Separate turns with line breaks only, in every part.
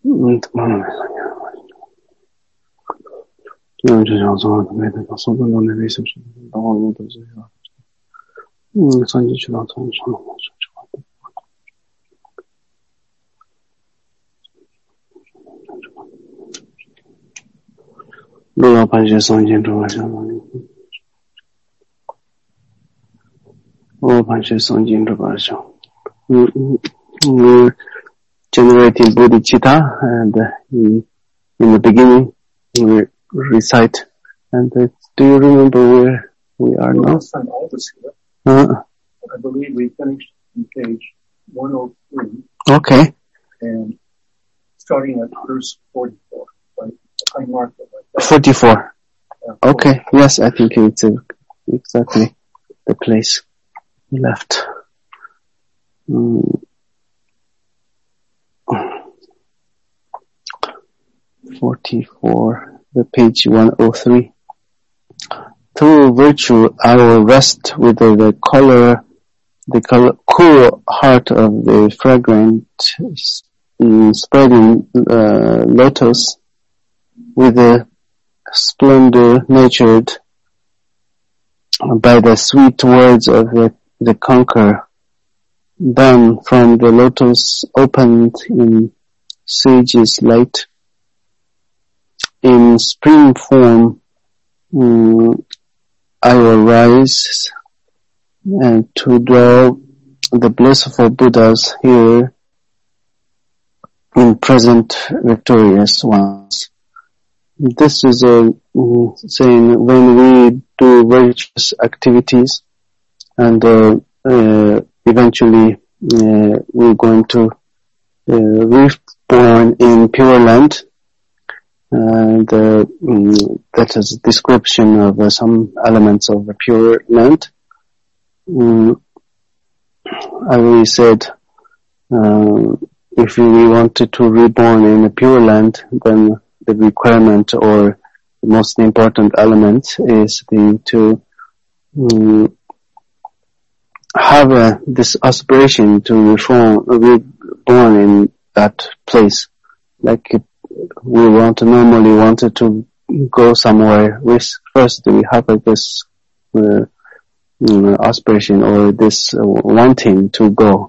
generating bodhicitta, and in the beginning we recite. And do you remember where we are now?
Last time all this here, I believe we finished on page 103.
Okay.
And starting at verse 44, right? I marked it like that.
44. Okay. Yes, I think it's exactly the place we left. 44, the page 103. Through virtue, I will rest with the cool heart of the fragrant, spreading lotus, with the splendor nurtured by the sweet words of the conqueror. Then from the lotus opened in sage's light, in spring form, I will rise and to dwell the blissful Buddhas here in present victorious ones. This is a saying when we do virtuous activities and eventually we're going to reborn in Pure Land. And that is a description of some elements of the Pure Land. I already said if we wanted to reborn in the Pure Land, then the requirement or the most important element is to have this aspiration to reborn in that place. Like we normally wanted to go somewhere. First we have this aspiration or this wanting to go.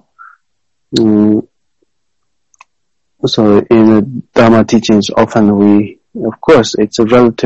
So in the Dharma teachings, often of course, it's a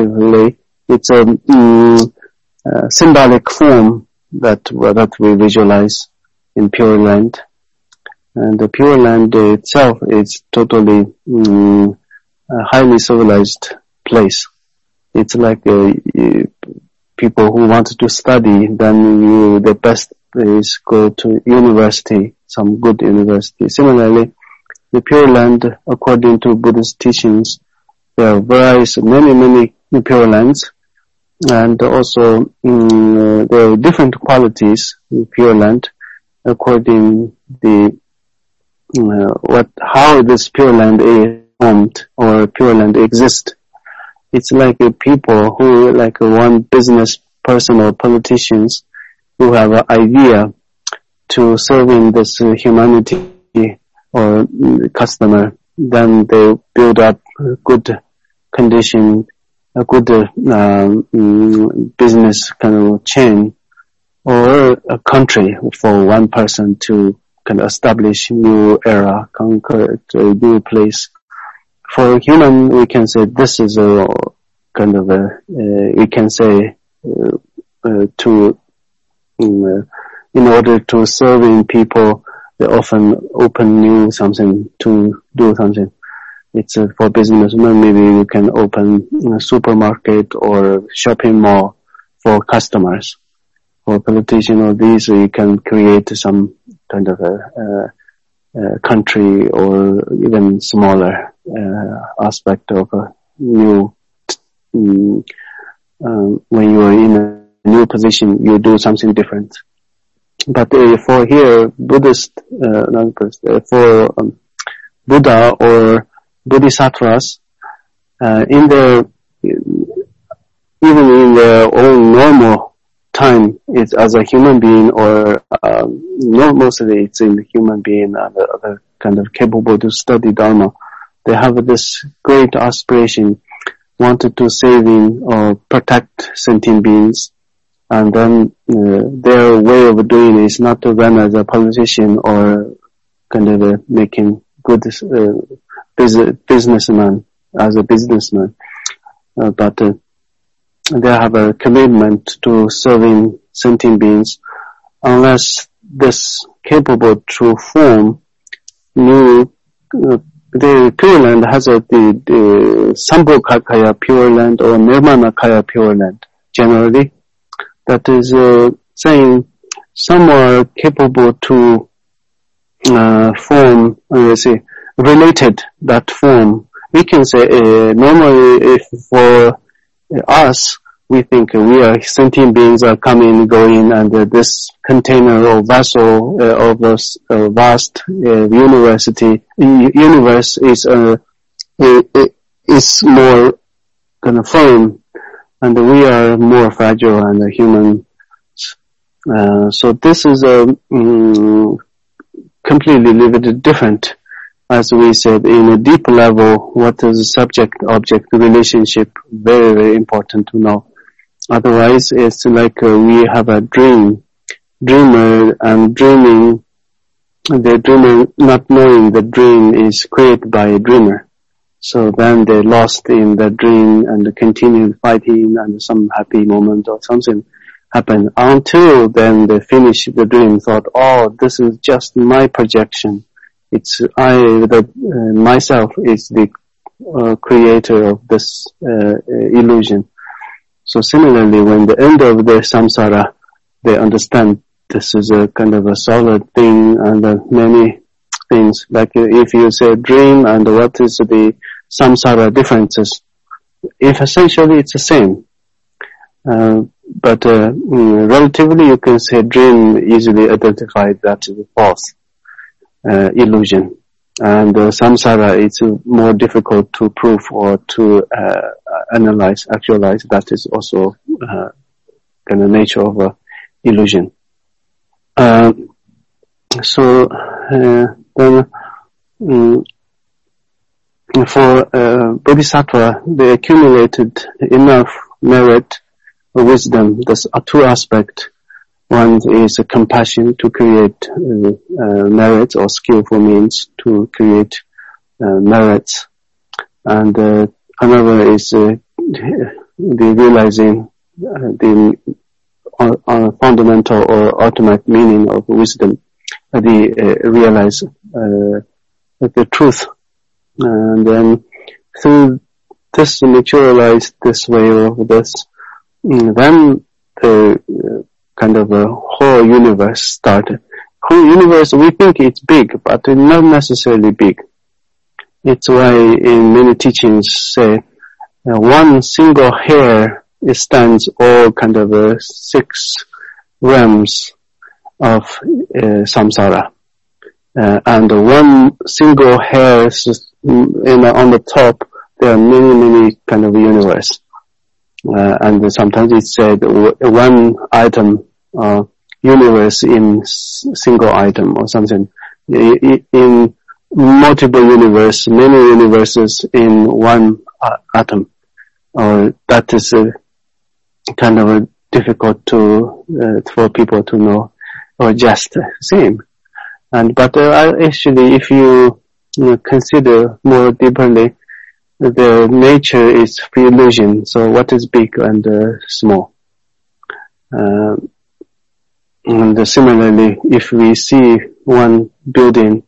symbolic form that we visualize in Pure Land. And the Pure Land itself is totally a highly civilized place. It's like people who want to study, then the best is go to university, some good university. Similarly, the Pure Land, according to Buddhist teachings, there are many Pure Lands, and also there are different qualities in Pure Land according how this Pure Land is formed or Pure Land exists. It's like people who, like one business person or politicians who have an idea to serving this humanity or customer, then they build up a good condition, a good business kind of chain, or a country for one person to kind of establish new era, conquer a new place. For human, we can say this is a kind of we can say in order to serving people, they often open new something to do something. It's for businessmen, maybe you can open a supermarket or shopping mall for customers. For politician or these, you can create some kind of a country or even smaller aspect of a new. When you are in a new position, you do something different. But for here, for Buddha or Bodhisattvas, even in their own normal time, it's as a human being or mostly it's in the human being, other kind of capable to study Dharma. they have this great aspiration, wanted to saving or protect sentient beings, and then their way of doing is not to run as a politician or kind of making good businessman as a businessman, but they have a commitment to serving sentient beings. Unless this capable true form, the Pure Land has the Sambhogakaya Pure Land or Nirmanakaya Pure Land generally. That is saying some are capable to form, related that form. We can say normally if for us, we think we are sentient beings are coming, going, and this container or vessel of a vast universe is more kind of firm, and we are more fragile and human. So this is a completely limited different. As we said, in a deep level, what is subject-object relationship? Very, very important to know. Otherwise, it's like we have a dreamer and dreaming, the dreamer not knowing the dream is created by a dreamer. So then they lost in the dream and continued fighting, and some happy moment or something happened until then they finish the dream, thought, oh, this is just my projection. It's myself is the creator of this illusion. So similarly, when the end of the samsara, they understand this is a kind of a solid thing and many things. Like if you say dream and what is the samsara differences, if essentially it's the same. But relatively you can say dream easily identified that is a false illusion. And samsara is more difficult to prove or to analyze, actualize. That is also kind of nature of illusion. So then for bodhisattva, they accumulated enough merit or wisdom. There's two aspects. One is a compassion to create merits or skillful means to create merits, and another is the realizing the fundamental or ultimate meaning of wisdom, realize the truth, and then through this materialize this way of this, then the kind of a whole universe started. Whole universe, we think it's big, but it's not necessarily big. It's why in many teachings say one single hair stands all kind of 6 realms of samsara. And one single hair on the top, there are many kind of universe. And sometimes it's said one item, universe in single item or something. In multiple universe, many universes in one atom. Or that is kind of difficult for people to know, or just same. But actually, if you consider more deeply, the nature is free illusion. So what is big and small? And similarly, if we see one building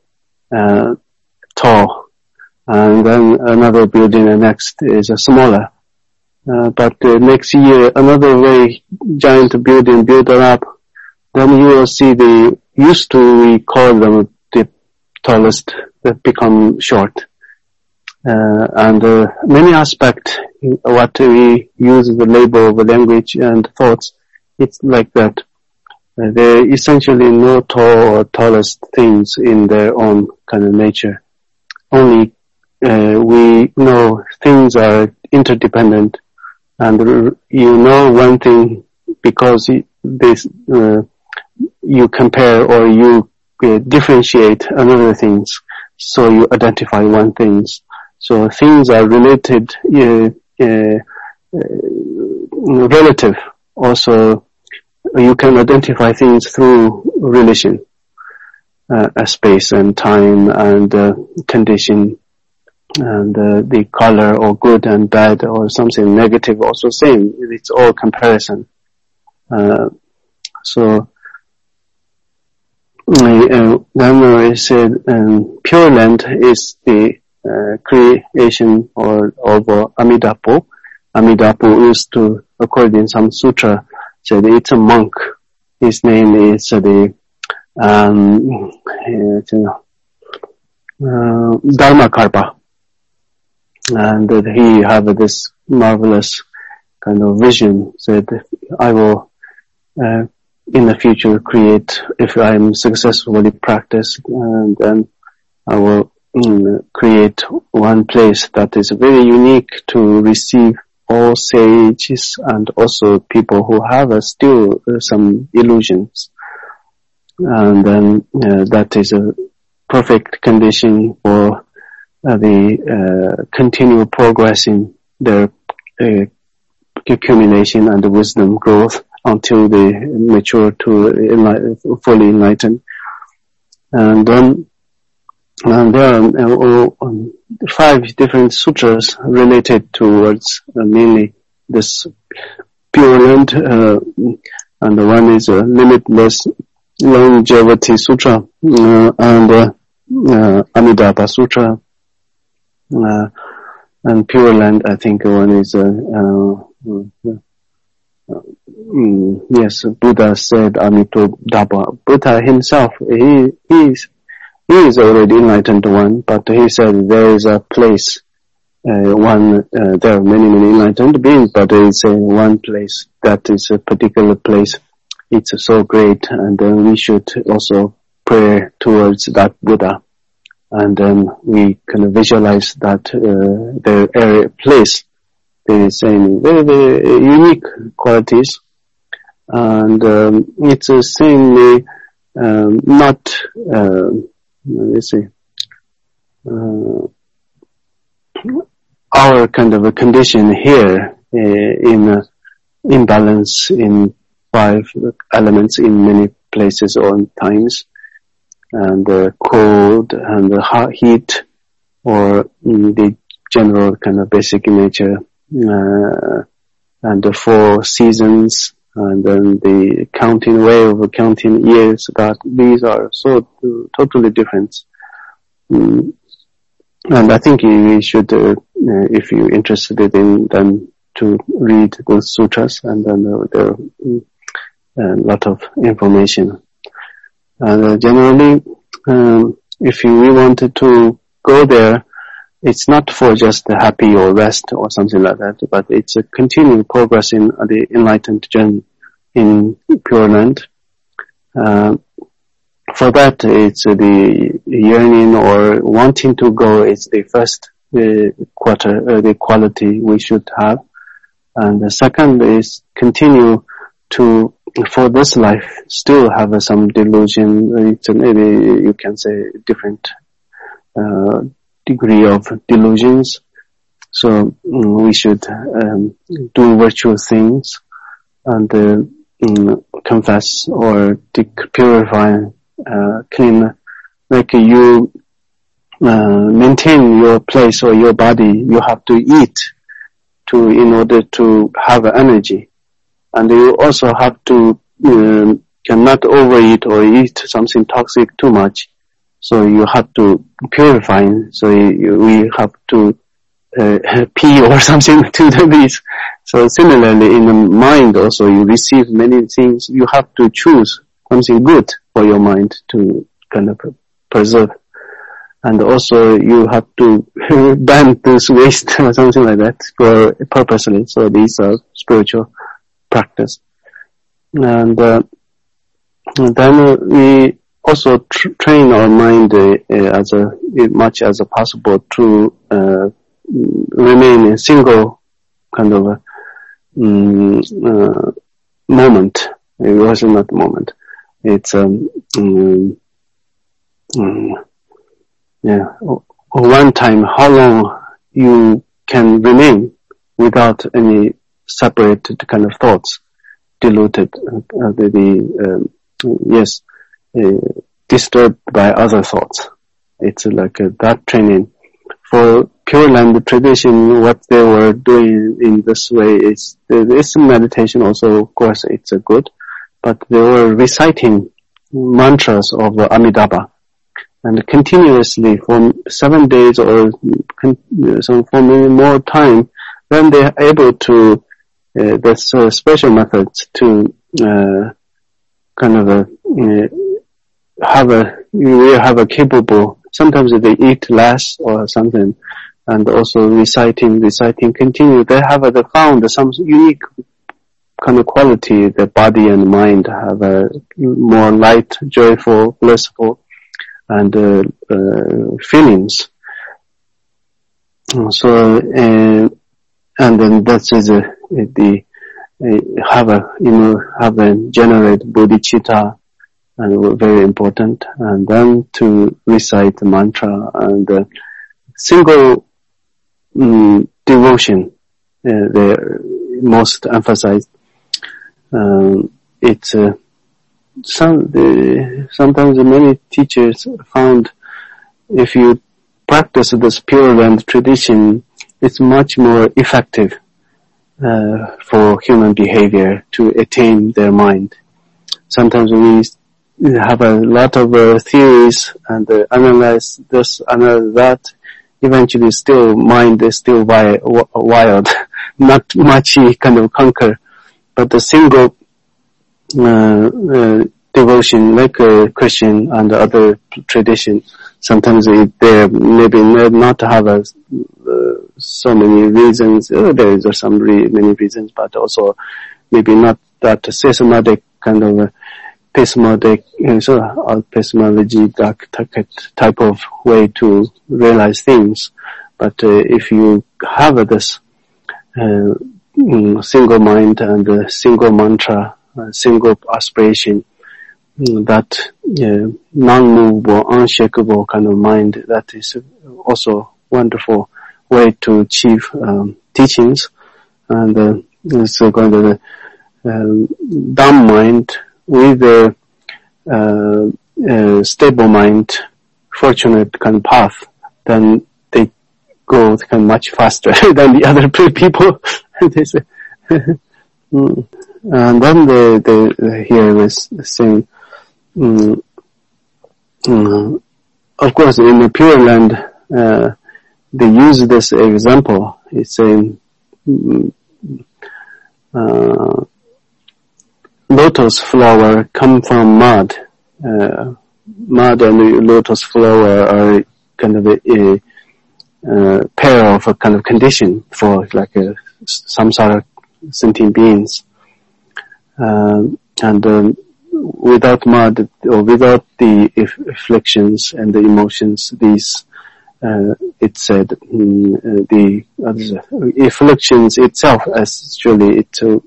tall, and then another building the next is smaller, but next year another very giant building built up, then you will see used to we call them the tallest that become short. And many aspects, what we use the label of language and thoughts, it's like that. There are essentially no tall or tallest things in their own kind of nature. Only we know things are interdependent, and you know one thing because you compare or you differentiate another things, so you identify one things. So things are related, relative. Also, you can identify things through relation, space and time and condition, and the color or good and bad or something negative also same. It's all comparison. So then I said Pure Land is the creation or of Amidapo. Amidapo is to, according to some sutra, said it's a monk. His name is Dharmakarpa. And he had this marvelous kind of vision, said, I will in the future create, if I am successfully practice, and then I will create one place that is very unique to receive all sages and also people who have still some illusions. And then that is a perfect condition for the continual progress in their accumulation and the wisdom growth until they mature to fully enlightened. And then there are 5 different sutras related towards mainly this Pure Land, and the one is a Limitless Longevity Sutra, and Amitabha Sutra, and Pure Land. I think one is yes, Buddha said Amitabha. Buddha himself, he is already enlightened one, but he said there is a place, there are many enlightened beings, but there is one place that is a particular place. It's so great, and then we should also pray towards that Buddha, and then we can visualize that the area place. There is very, very unique qualities, and it's same not. Let's see, our kind of a condition here in imbalance in 5 elements in many places or times, and cold and hot heat, or the general kind of basic nature, and the 4 seasons, and then the counting way of counting years, that these are so totally different. And I think you should, if you're interested in them, to read those sutras, and then there are a lot of information. And generally, if we wanted to go there, it's not for just the happy or rest or something like that, but it's a continuing progress in the enlightened journey in Pure Land. For that, it's the yearning or wanting to go is the first the quality we should have. And the second is continue to, for this life, still have some delusion. It's maybe you can say different degree of delusions. So we should do virtuous things and confess or purify, clean. Like you maintain your place or your body, you have to eat in order to have energy, and you also have to cannot overeat or eat something toxic too much. So you have to purify. So we have to pee or something to the beast. So similarly, in the mind also, you receive many things. You have to choose something good for your mind to kind of preserve. And also you have to ban this waste or something like that for purposely. So these are spiritual practice. And then we also train our mind as much as possible to remain in single kind of moment. It was not moment. It's one time. How long you can remain without any separate kind of thoughts, diluted, disturbed by other thoughts. It's like that training. For Pure Land tradition, what they were doing in this way is, there is some meditation also, of course, it's good, but they were reciting mantras of Amitabha, and continuously for 7 days or for many more time, then they are able to, there's special methods to have a capable, sometimes they eat less or something, and also reciting continue. They have found some unique kind of quality, the body and mind have a more light, joyful, blissful, and feelings. So, and then that is have a generate bodhicitta, and very important, and then to recite the mantra, and single devotion, they most emphasized. It's sometimes many teachers found if you practice this Pure Land tradition, it's much more effective for human behavior to attain their mind. Sometimes we have a lot of theories and analyze this, analyze that. Eventually, still mind is still wild, not much kind of conquer. But the single devotion, like a Christian and other tradition, sometimes they maybe not have so many reasons. There is many reasons, but also maybe not that systematic kind of epistemology, that type of way to realize things. But if you have this single mind and a single mantra, a single aspiration, that non-movable, unshakable kind of mind, that is also wonderful way to achieve teachings. And it's going to dumb mind with a stable mind, fortunate kind of path, then they go kind of much faster than the other people. And then they hear this saying, of course, in the Pure Land, they use this example. It's saying, lotus flower come from mud. Mud and lotus flower are kind of a pair of a kind of condition for like some sort of sentient beings. And without mud or without the afflictions and the emotions, these it said the afflictions itself actually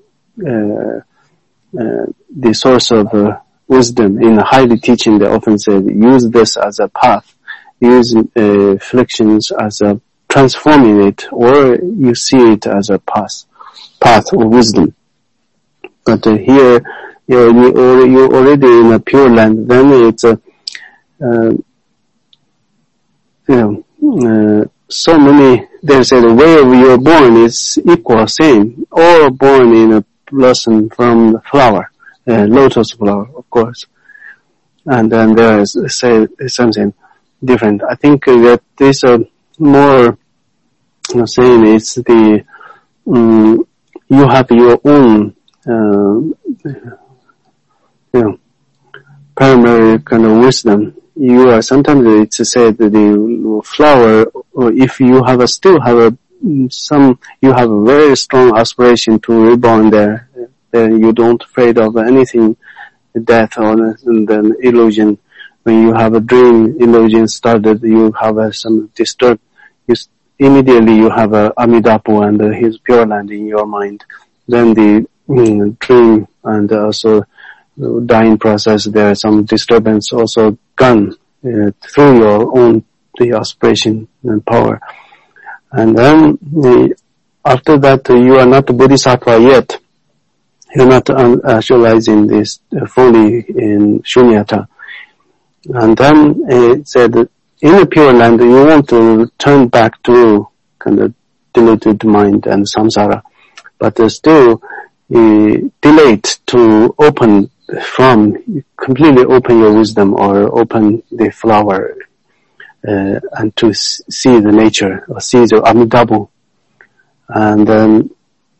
the source of wisdom. In highly teaching, they often say use this as a path, use afflictions as a transforming it, or you see it as a path of wisdom. But here you already in a Pure Land, then it's so many. They say the way you're born is equal, same, all born in a blossom from the flower, lotus flower, of course. And then there is say something different. I think that this more saying it's the you have your own primary kind of wisdom. You are sometimes it's said that the flower, or if you have you have a very strong aspiration to reborn there, then you don't afraid of anything, death or then illusion. When you have a dream illusion started, you have some disturb. Immediately you have a Amitabha and his Pure Land in your mind. Then the dream and also dying process, there is some disturbance also gone through your own the aspiration and power. And then after that, you are not a bodhisattva yet. You're not actualizing this fully in shunyata. And then it said that in the Pure Land, you want to turn back to kind of diluted mind and samsara, but still delayed to completely open your wisdom or open the flower and to see the nature or see the Amitabha. And then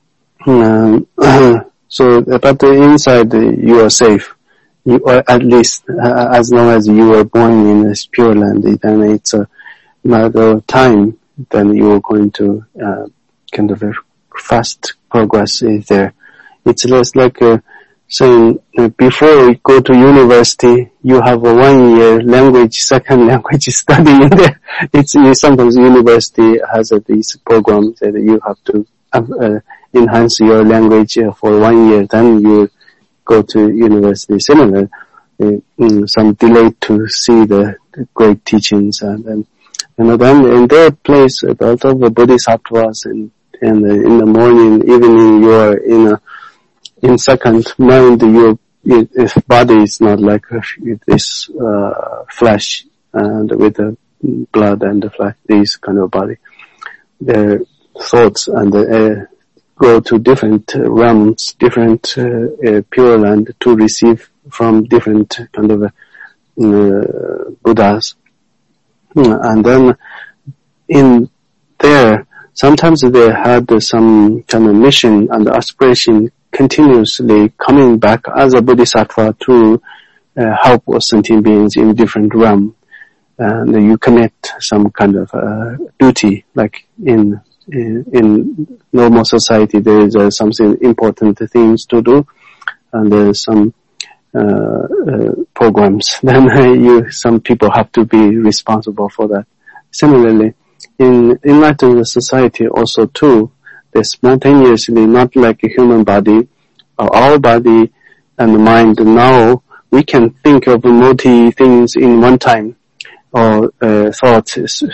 so, but inside you are safe. You are at least as long as you were born in this Pure Land, then it's a matter of time. Then you are going to kind of a fast progress is there. It's less like saying before you go to university, you have a 1 year second language study in there. Sometimes university has these programs that you have to enhance your language for 1 year, then you go to university. Similar, some delay to see the great teachings, and then in their place, a lot of the bodhisattvas, and in the morning, evening, you are in second mind. If body is not like this flesh and with the blood and the flesh, this kind of body, their thoughts and go to different realms, different Pure Land to receive from different kind of Buddhas. And then in there, sometimes they had some kind of mission and aspiration continuously coming back as a bodhisattva to help sentient beings in different realms. And you commit some kind of duty, like in normal society, there is something important things to do, and there's some programs. Then some people have to be responsible for that. Similarly, in enlightened society also too, they spontaneously, not like a human body, our body and mind. Now we can think of multi things in one time, or thoughts.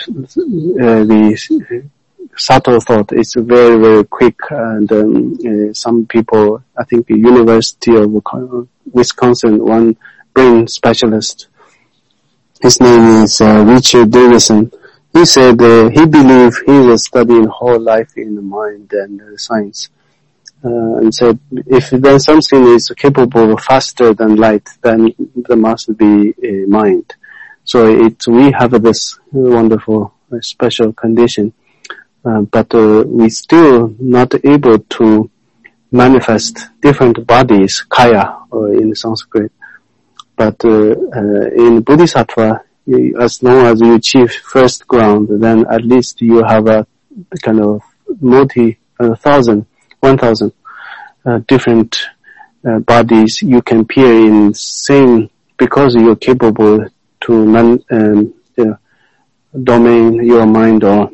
The subtle thought is very, very quick, and some people, I think the University of Wisconsin, one brain specialist, his name is Richard Davidson. He said he believed he was studying whole life in the mind and science, and said if then something is capable faster than light, then there must be a mind. So we have this wonderful special condition. But we still not able to manifest different bodies, kaya, or in Sanskrit. But in Bodhisattva, as long as you achieve first ground, then at least you have a kind of 1,000 different bodies you can appear in same, because you're capable to domain your mind or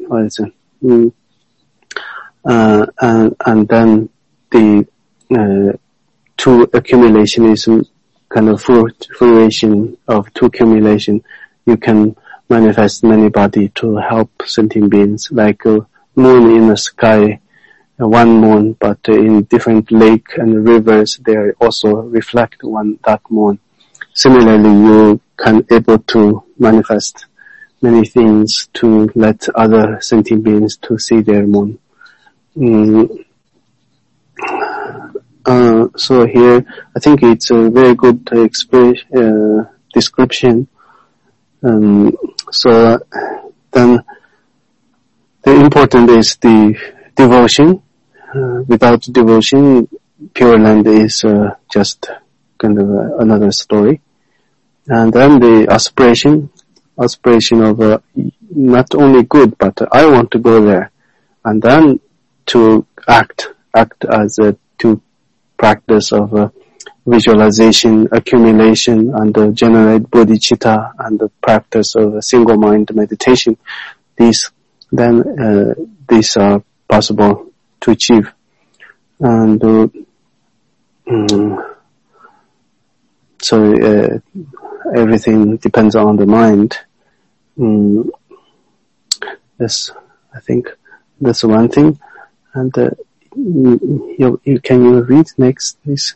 and then the two accumulation is kind of fruition of two accumulation. You can manifest many body to help sentient beings, like a moon in the sky, one moon, but in different lake and rivers, they also reflect that moon. Similarly, you can able to manifest many things to let other sentient beings to see their moon. So here, I think it's a very good description. So then the important is the devotion. Without devotion, Pure Land is just kind of another story. And then the aspiration of not only good, but I want to go there. And then to act as to practice of visualization, accumulation, and generate bodhicitta, and the practice of single mind meditation. These are possible to achieve. And so everything depends on the mind. Yes, I think That's one thing. And can you read next, please?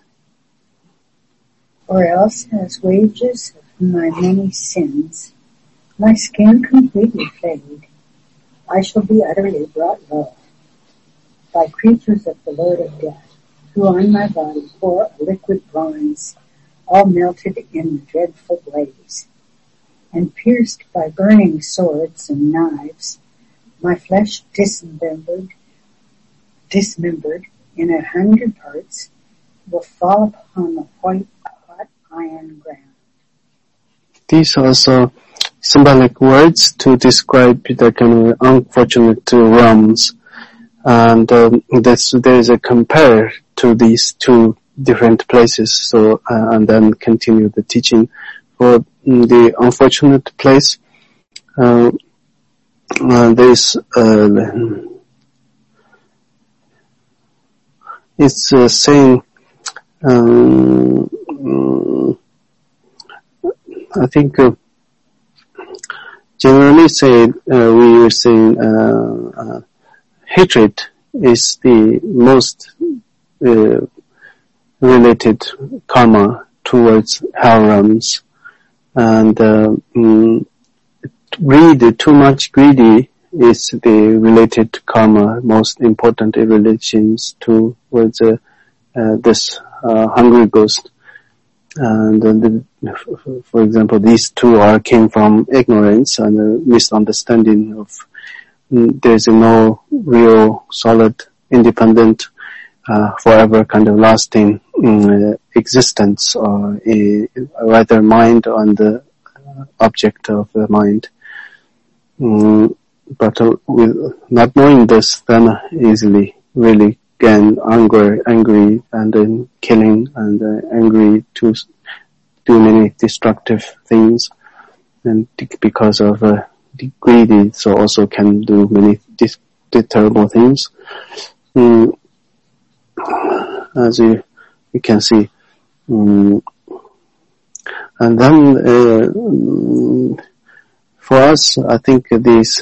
Or else, as wages of my many sins, my skin completely fade. I shall be utterly brought low by creatures of the Lord of Death, who on my body pour a liquid bronze, all melted in the dreadful blaze. And pierced by burning swords and knives, my flesh dismembered in 100 parts, will fall upon the white hot iron ground.
These are also symbolic words to describe the kind of unfortunate realms. And there is a compare to these two different places. So, and then continue the teaching. For the unfortunate place, there's it's saying, I think generally say we are saying hatred is the most related karma towards hell realms, and greed, too much greedy is the related karma, most important relations towards this hungry ghost. And for example, these two came from ignorance and misunderstanding of there's no real solid, independent, forever kind of lasting existence, or rather mind on the object of the mind. But with not knowing this, then easily really get angry, and then killing, and angry to do many destructive things, and because of greedy, so also can do many terrible things. As you can see, and then for us, I think these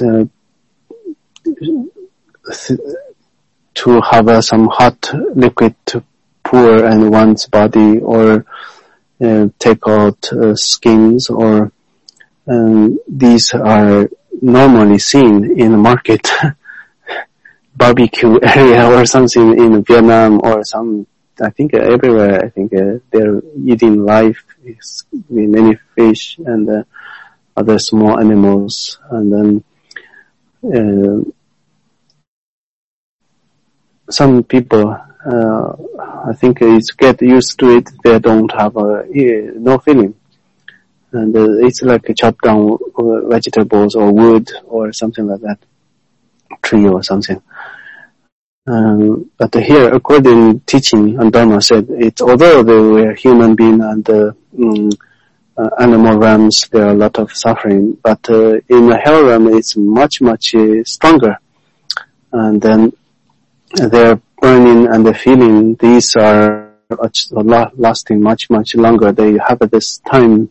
to have some hot liquid to pour in one's body, or take out skins, or these are normally seen in the market barbecue area or something in Vietnam, or some, I think everywhere. I think they're eating live many fish and other small animals, and then some people, I think it's get used to it. They don't have no feeling, and it's like a chopped down vegetables or wood or something like that, tree or something. But here, according teaching and Dharma said, it's although they were human being and animal realms, there are a lot of suffering, but in the hell realm, it's much stronger, and then they're burning and the feeling, these are lasting much longer. They have this time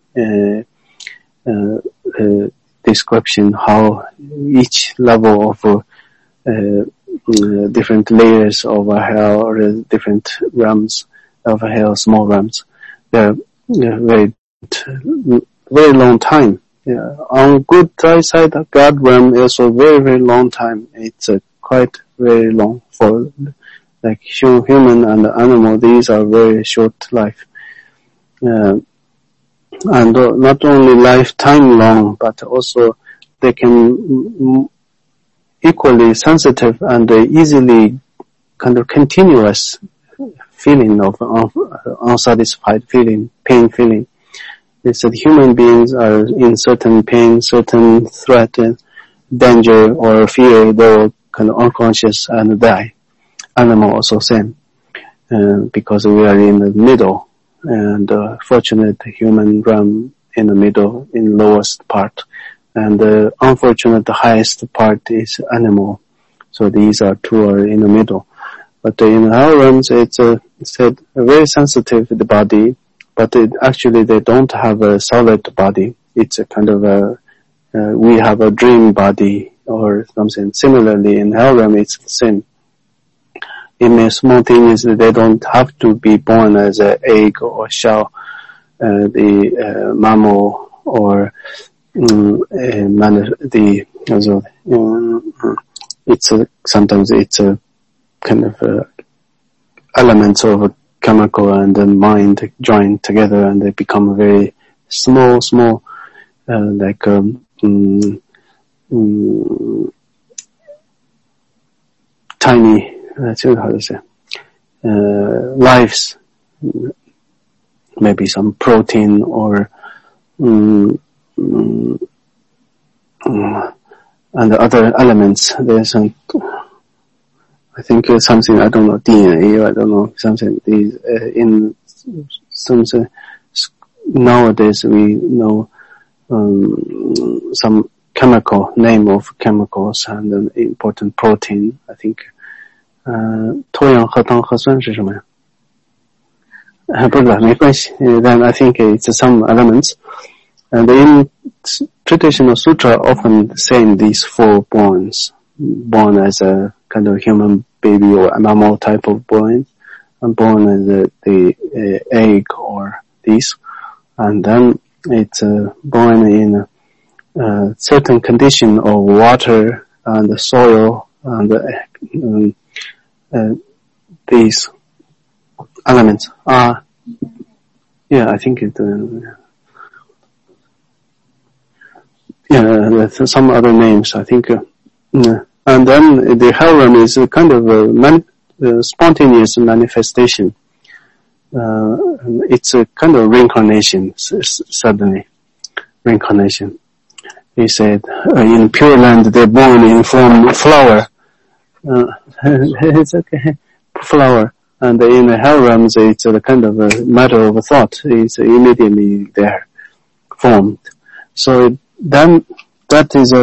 description how each level of different layers of hell, or different realms of hell, small realms, they're very long time. On good side, God realm is a very long time. It's quite very long. For like human and animal, these are very short life, and not only lifetime long, but also they can equally sensitive and easily kind of continuous feeling of unsatisfied feeling, pain feeling. It's that human beings are in certain pain, certain threat, danger or fear, they will kind of unconscious and die. Animal also same, because we are in the middle, and fortunate human realm in the middle, in lowest part, and the unfortunate highest part is animal. So these are two are in the middle. But in our realms, it's said very sensitive the body, but actually they don't have a solid body. It's a kind of we have a dream body or something. Similarly, in hell realm, it's the same. In a small thing is that they don't have to be born as an egg or shell, the mammal or sometimes it's a kind of elements of a chemical and the mind join together and they become very small, like tiny, how to say, lives, maybe some protein or and the other elements. There's I think it's something, I don't know, DNA, I don't know, something, in some, nowadays we know, some chemical, name of chemicals and an important protein, I think, 脱氧核糖核酸是什么呀？不知道，没关系。Then I think it's some elements. And in traditional sutra often saying these four born as a kind of human baby or a mammal type of born, and born as the egg or these, and then it's born in a certain condition of water and the soil and these elements are, yeah, I think it, some other names, I think, and then the hell realm is a kind of a spontaneous manifestation. It's a kind of reincarnation, suddenly. Reincarnation. He said, in Pure Land they're born in form flower. It's okay. Flower. And in the hell realms it's a kind of a matter of a thought. It's immediately there, formed. So then that is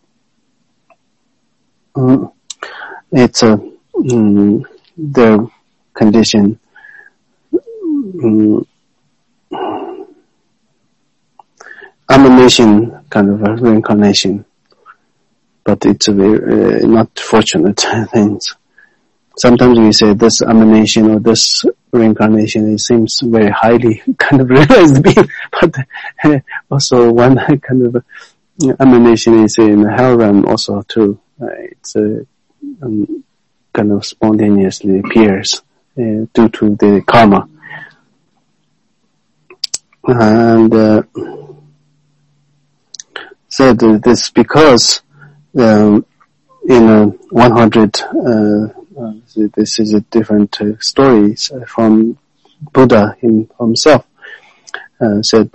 it's their condition. Emanation, kind of a reincarnation, but it's a very not fortunate things. Sometimes we say this emanation or this reincarnation, it seems very highly kind of realized being, but also one kind of emanation is in the hell realm also too. It's kind of spontaneously appears due to the karma. And said this because in 100 this is a different stories from Buddha himself said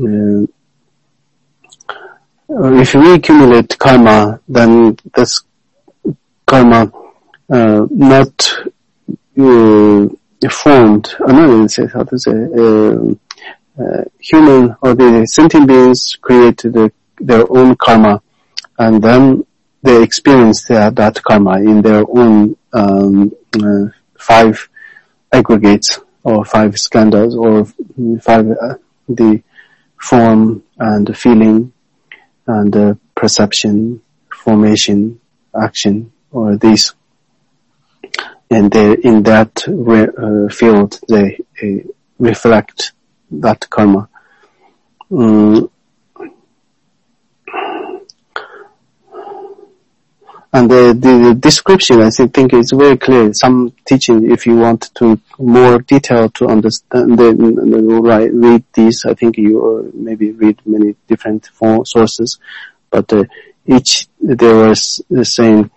if we accumulate karma, then this karma not formed, how to say, human or the sentient beings created their own karma, and then they experience that karma in their own 5 aggregates or 5 skandhas or 5 the form and the feeling and the perception, formation, action, or these. And in that field they reflect that karma. And the description, I think, is very clear. Some teaching, if you want to more detail to understand, read these. I think you maybe read many different sources, but each there was saying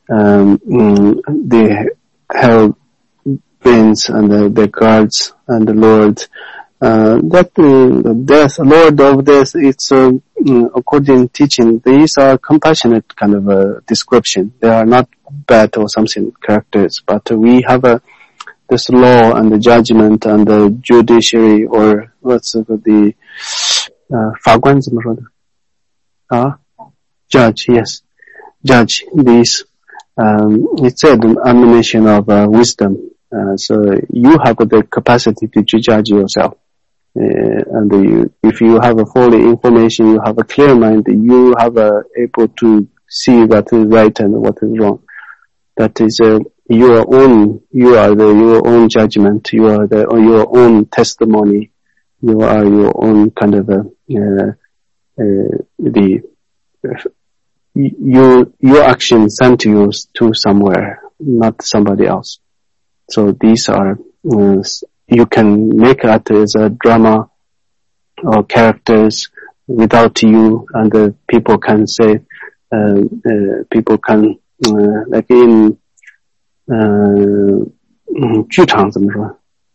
the hell beings and the guards and the Lord. That death, Lord of death, it's according to teaching, these are compassionate kind of a description. They are not bad or something characters, but we have this law and the judgment and the judiciary, or what's the 法官怎么说的? Judge, yes, judge these. It said an emanation of wisdom. So you have the capacity to judge yourself. And if you have a full information, you have a clear mind, you have able to see what is right and what is wrong. That is your own judgment, your own testimony, you are your own kind of your action sent you to somewhere, not somebody else. So these are, you can make it as a drama or characters without you, and people can say, like in 剧场怎么说?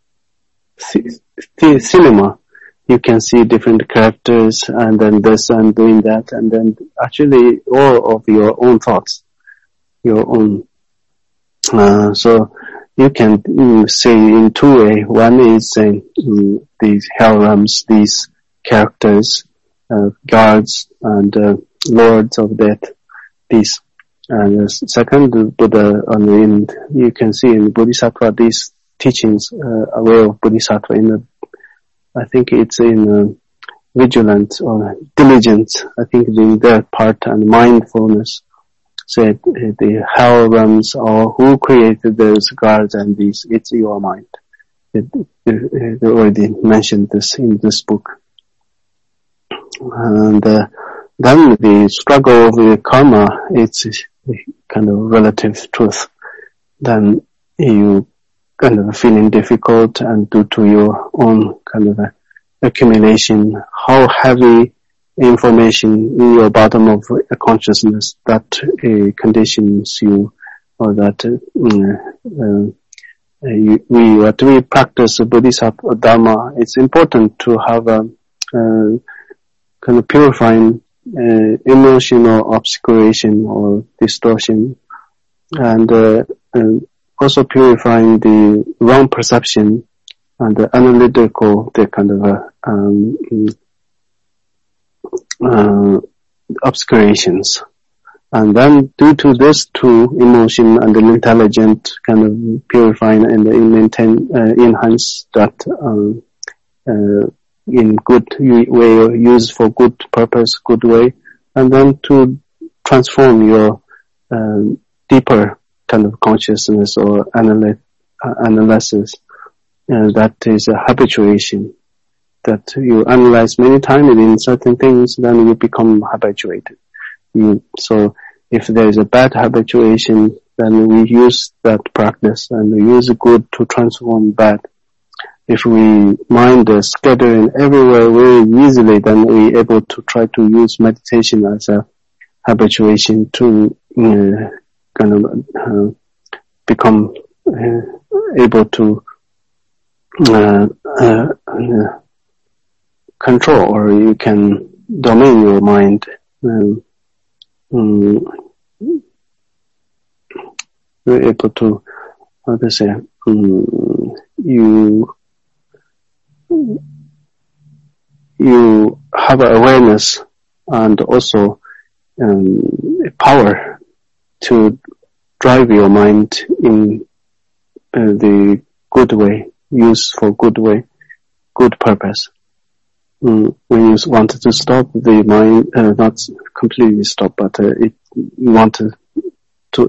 Cinema, you can see different characters and then this and doing that, and then actually all of your own thoughts, your own. So you can say in two ways. One is saying these hell realms, these characters, guards and lords of death, these. And second, Buddha, you can see in Bodhisattva these teachings, a way of Bodhisattva I think it's in vigilance or diligence. I think in that part and mindfulness. So the hell realms or who created those guards and these, it's your mind. They already mentioned this in this book. And then the struggle with karma, it's kind of relative truth. Then you kind of feeling difficult and due to your own kind of accumulation, how heavy information in your bottom of consciousness that conditions you, or that we practice Bodhisattva Dharma. It's important to have a kind of purifying emotional obscuration or distortion, and also purifying the wrong perception and the analytical, the kind of obscurations. And then due to this two, emotion and the intelligent, kind of purifying and enhance that in good way, or use for good purpose, good way, and then to transform your deeper kind of consciousness or analysis. That is a habituation. That you analyze many times in certain things, then you become habituated. So if there is a bad habituation, then we use that practice and we use good to transform bad. If we mind scattering everywhere very easily, then we able to try to use meditation as a habituation to kind of become able to control, or you can domain your mind. You're able to, how to say, you have awareness and also power to drive your mind in the good way, use for good way, good purpose. When you wanted to stop the mind, not completely stop, but you want to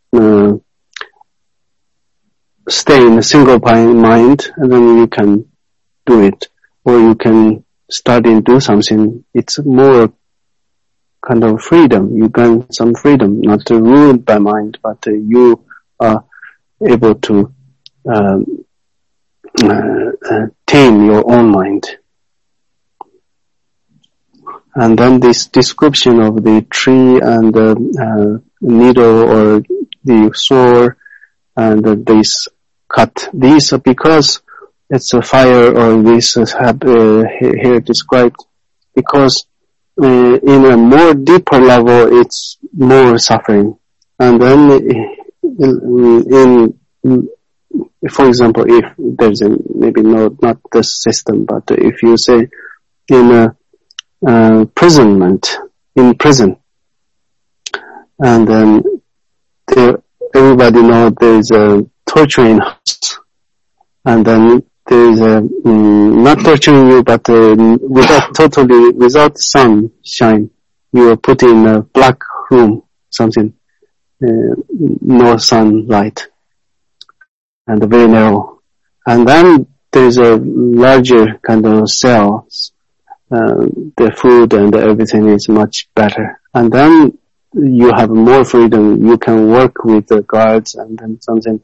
stay in a single mind, and then you can do it. Or you can start and do something. It's more kind of freedom. You gain some freedom, not ruled by mind, but you are able to tame your own mind. And then this description of the tree and the needle or the sword and this cut, these are because it's a fire, or this here described, because in a more deeper level it's more suffering. And then for example, if there's maybe not this system, but if you say in a imprisonment in prison, and then everybody knows there's a torturing house, and then there's not torturing you, but without sunshine, you are put in a black room, something, no sunlight, and very narrow. And then there's a larger kind of cells. The food and everything is much better. And then you have more freedom. You can work with the guards, and then something,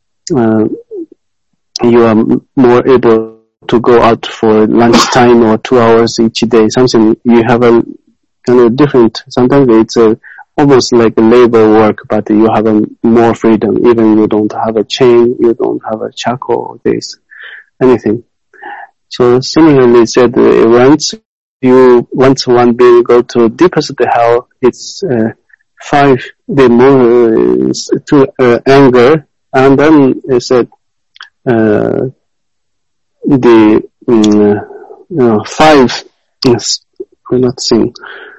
you are more able to go out for lunchtime or 2 hours each day. Something you have a kind of different, sometimes it's almost like a labor work, but you have more freedom. Even you don't have a chain, you don't have a shackle, this, anything. So similarly said, once one being go to deepest hell, it's 5, they move to anger, and then it said the 5 is not seeing.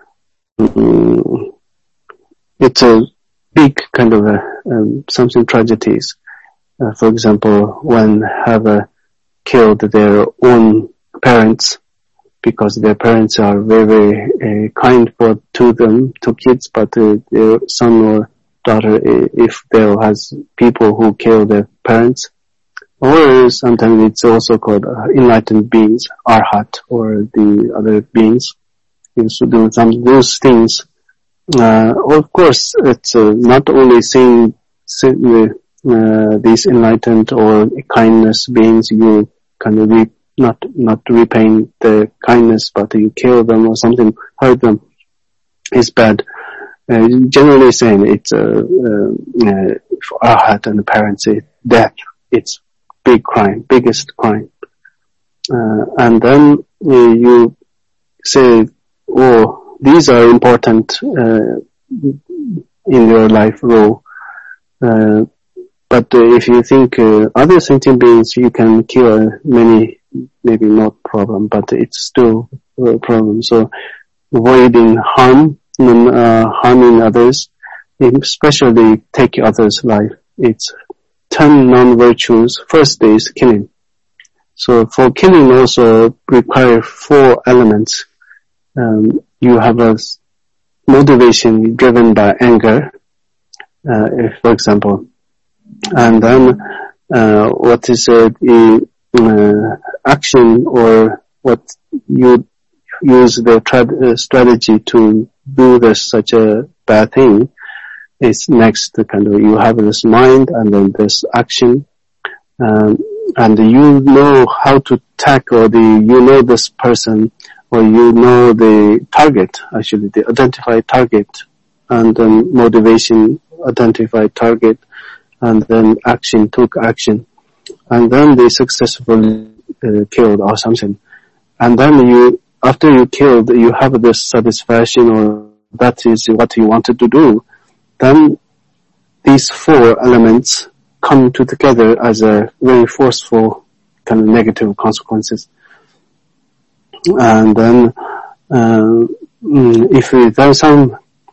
It's a big kind of something tragedies. For example, when have killed their own parents, because their parents are very, very kind to them, to kids, but their son or daughter, if there has people who kill their parents, or sometimes it's also called enlightened beings, arhat, or the other beings, used to do those things. Of course, it's not only seeing these enlightened or kindness beings, you kind of not repaying the kindness, but you kill them or something, hurt them, is bad. Generally saying, it's for arhat and the parents, death, it's big crime, biggest crime. And then you say, oh, these are important in your life role. But if you think other sentient beings, you can kill many, maybe not problem, but it's still a problem. So avoiding harming others, especially take others' life. It's 10 non-virtues. First is killing. So for killing also require 4 elements. You have a motivation driven by anger, for example. And then, what is the action, or what you use the strategy to do such a bad thing is next kind of, you have this mind and then this action, and you know how to tackle this person, or you know the target, actually the identified target, and then motivation, identified target, and then action, took action, and then they successfully killed or something. And then after you killed, you have this satisfaction, or that is what you wanted to do. Then these 4 elements come together as a very forceful kind of negative consequences. And then if there's some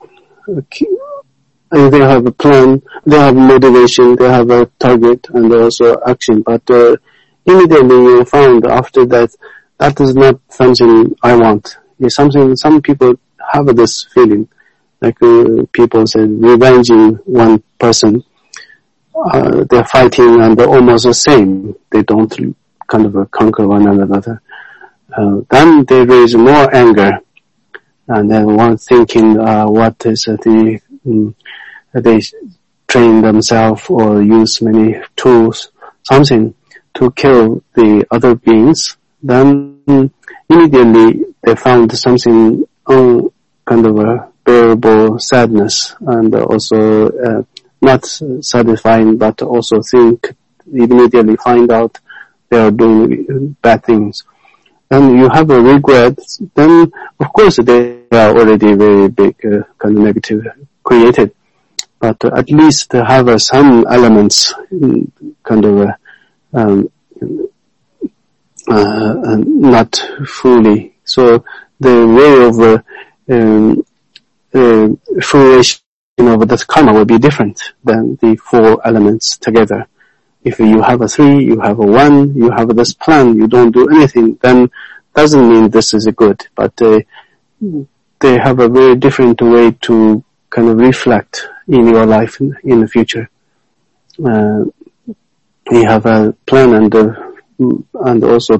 they have a plan, they have motivation, they have a target, and also action. But immediately you found after that is not something I want. It's something, some people have this feeling, like people say revenging one person. They're fighting and they're almost the same. They don't kind of conquer one another. Then they raise more anger, and then one thinking, what is they train themselves or use many tools, something to kill the other beings. Then immediately they found something kind of a bearable sadness, and also not satisfying, but also immediately find out they are doing bad things. And you have a regret, then of course they are already very big kind of negative created. But at least have some elements kind of not fully. So the way of fruition of the karma will be different than the 4 elements together. If you have a 3, you have a 1, you have this plan, you don't do anything, then doesn't mean this is a good. But they have a very different way to kind of reflect in your life in the future. You have a plan and also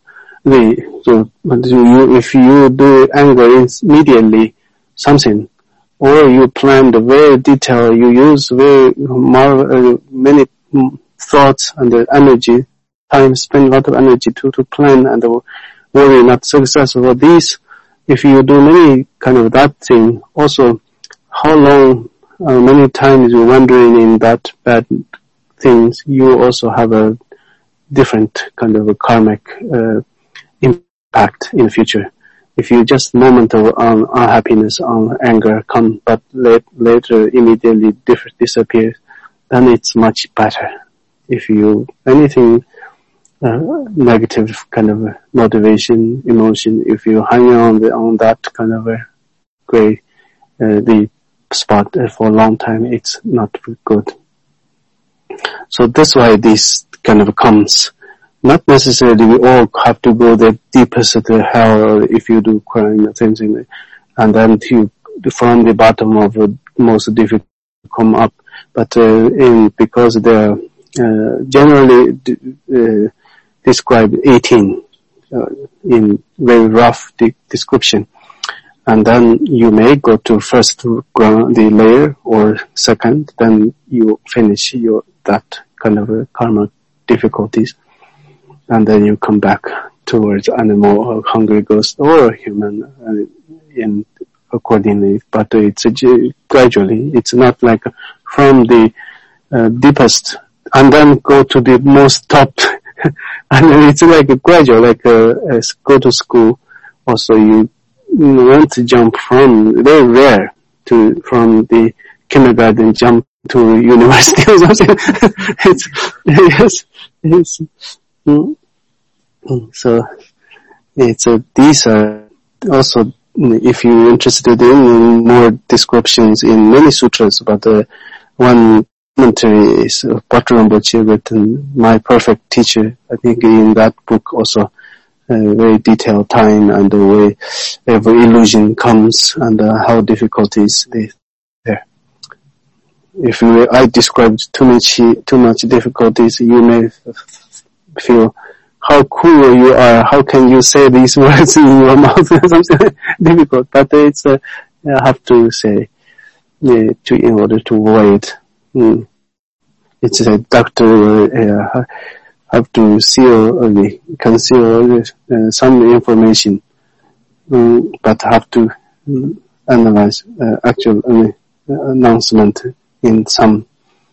if you do anger immediately something, or you plan the very detail, you use many thoughts and energy, time, spend a lot of energy to plan and worry not successful. These, if you do many kind of that thing, also how long, many times you're wandering in that bad things, you also have a different kind of a karmic impact in the future. If you just moment of unhappiness, anger come, but later immediately disappears, then it's much better. If you anything negative kind of motivation, emotion, if you hang on that kind of a gray the spot for a long time, it's not good. So that's why this kind of comes. Not necessarily we all have to go the deepest of the hell, or if you do crime or things like that, and then from the bottom of the most difficult come up. But because they're generally described 18 in very rough description, and then you may go to first the layer or second, then you finish that kind of karma difficulties. And then you come back towards animal or hungry ghost or human accordingly. But it's gradually. It's not like from the deepest and then go to the most top. And it's like a gradual, like go to school. Also, you want to jump from very rare from the kindergarten jump to university or something. So these are also, if you're interested in more descriptions in many sutras, but one commentary is Patrul Rinpoche written My Perfect Teacher. I think in that book also very detailed time and the way every illusion comes and how difficult is there. If I described too much difficulties, you may feel how cool you are. How can you say these words in your mouth? Something difficult, but it's I have to say in order to avoid. It's a doctor have to conceal some information, but have to analyze actual announcement in some.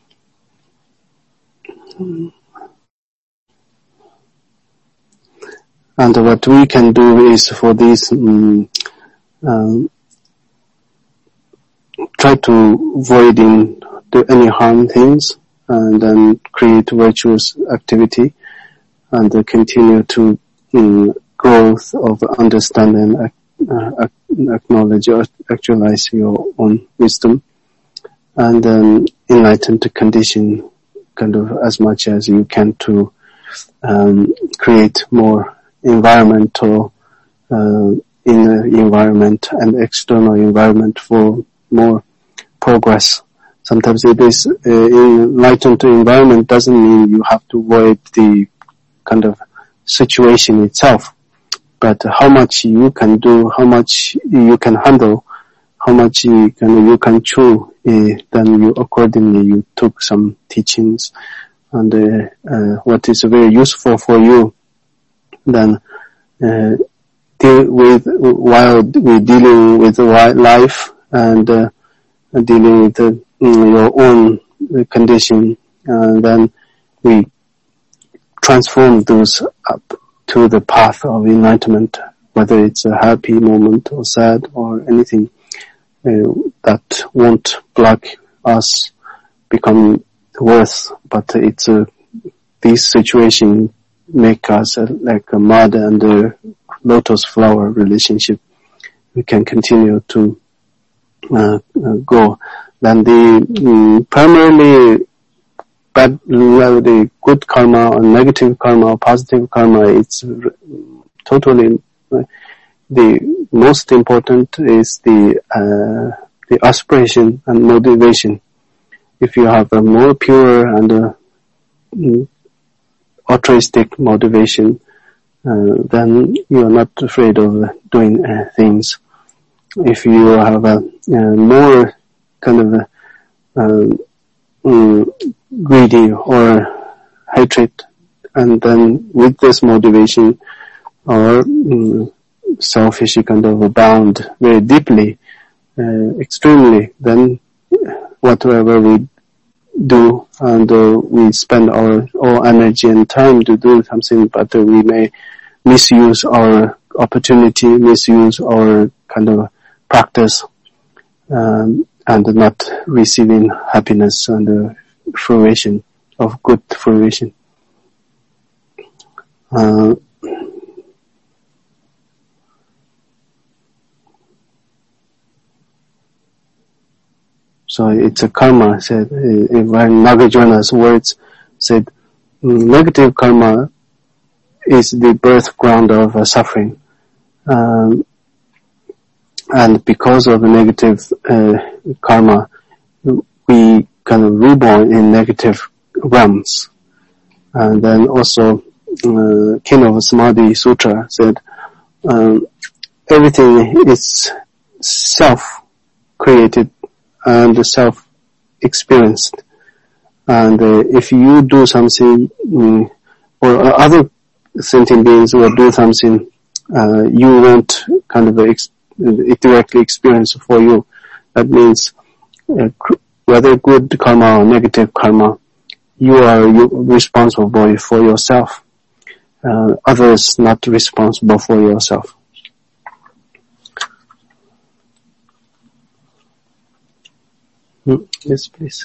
And what we can do is for these, try to avoiding any harm things, and then create virtuous activity, and continue to growth of understanding, acknowledge or actualize your own wisdom, and then enlighten the condition kind of as much as you can to create more environmental inner environment and external environment for more progress. Sometimes it is enlightened environment doesn't mean you have to avoid the kind of situation itself, but how much you can do, how much you can handle, how much you can chew, then you accordingly you took some teachings, and what is very useful for you, then while we're dealing with life and dealing with your own condition, and then we transform those up to the path of enlightenment, whether it's a happy moment or sad or anything that won't block us become worse, but it's this situation make us like a mud and a lotus flower relationship. We can continue to go. Then the primarily bad, the good karma or negative karma or positive karma, it's totally the most important is the the aspiration and motivation. If you have a more pure and altruistic motivation, then you are not afraid of doing things. If you have a more kind of greedy or hatred, and then with this motivation or selfish kind of bound very deeply, extremely, then whatever we do and we spend our all energy and time to do something, but we may misuse our opportunity, misuse our kind of practice, and not receiving happiness and fruition of good fruition. So it's a karma, said, when Nagarjuna's words said, negative karma is the birth ground of suffering. And because of negative karma, we kind of reborn in negative realms. And then also, King of Samadhi Sutra said, everything is self-created and self-experienced. And if you do something, or other sentient beings will do something, you won't kind of directly experience for you. That means whether good karma or negative karma, you are responsible for yourself. Others not responsible for yourself. Yes, please.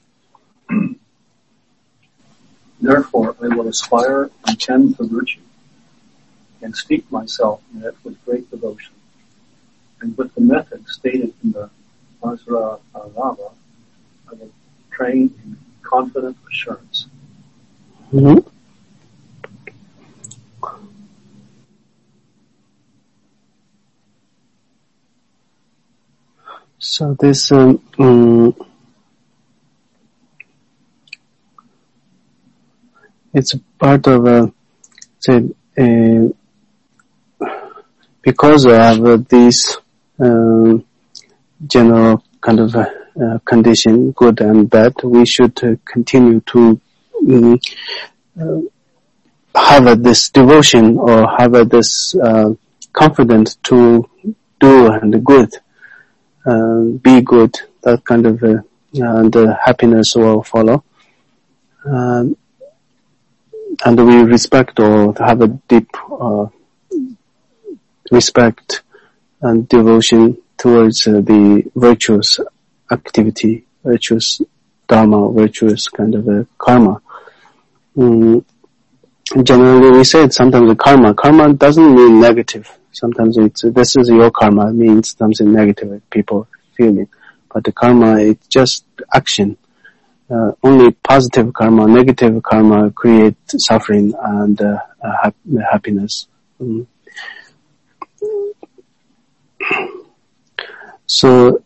Therefore, I will aspire and tend to virtue, and steep myself in it with great devotion. And with the method stated in the Vajra Arava, I will train in confident assurance.
Mm-hmm. So this it's part of because of this general kind of condition, good and bad, we should continue to have this devotion or have this confidence to do and good. Be good, that kind of, and happiness will follow. And we respect or have a deep respect and devotion towards the virtuous activity, virtuous dharma, virtuous kind of karma. Generally we say sometimes the karma doesn't mean negative. Sometimes it's, this is your karma, means something negative, people feel it. But the karma, it's just action. Only positive karma, negative karma create suffering and happiness. So,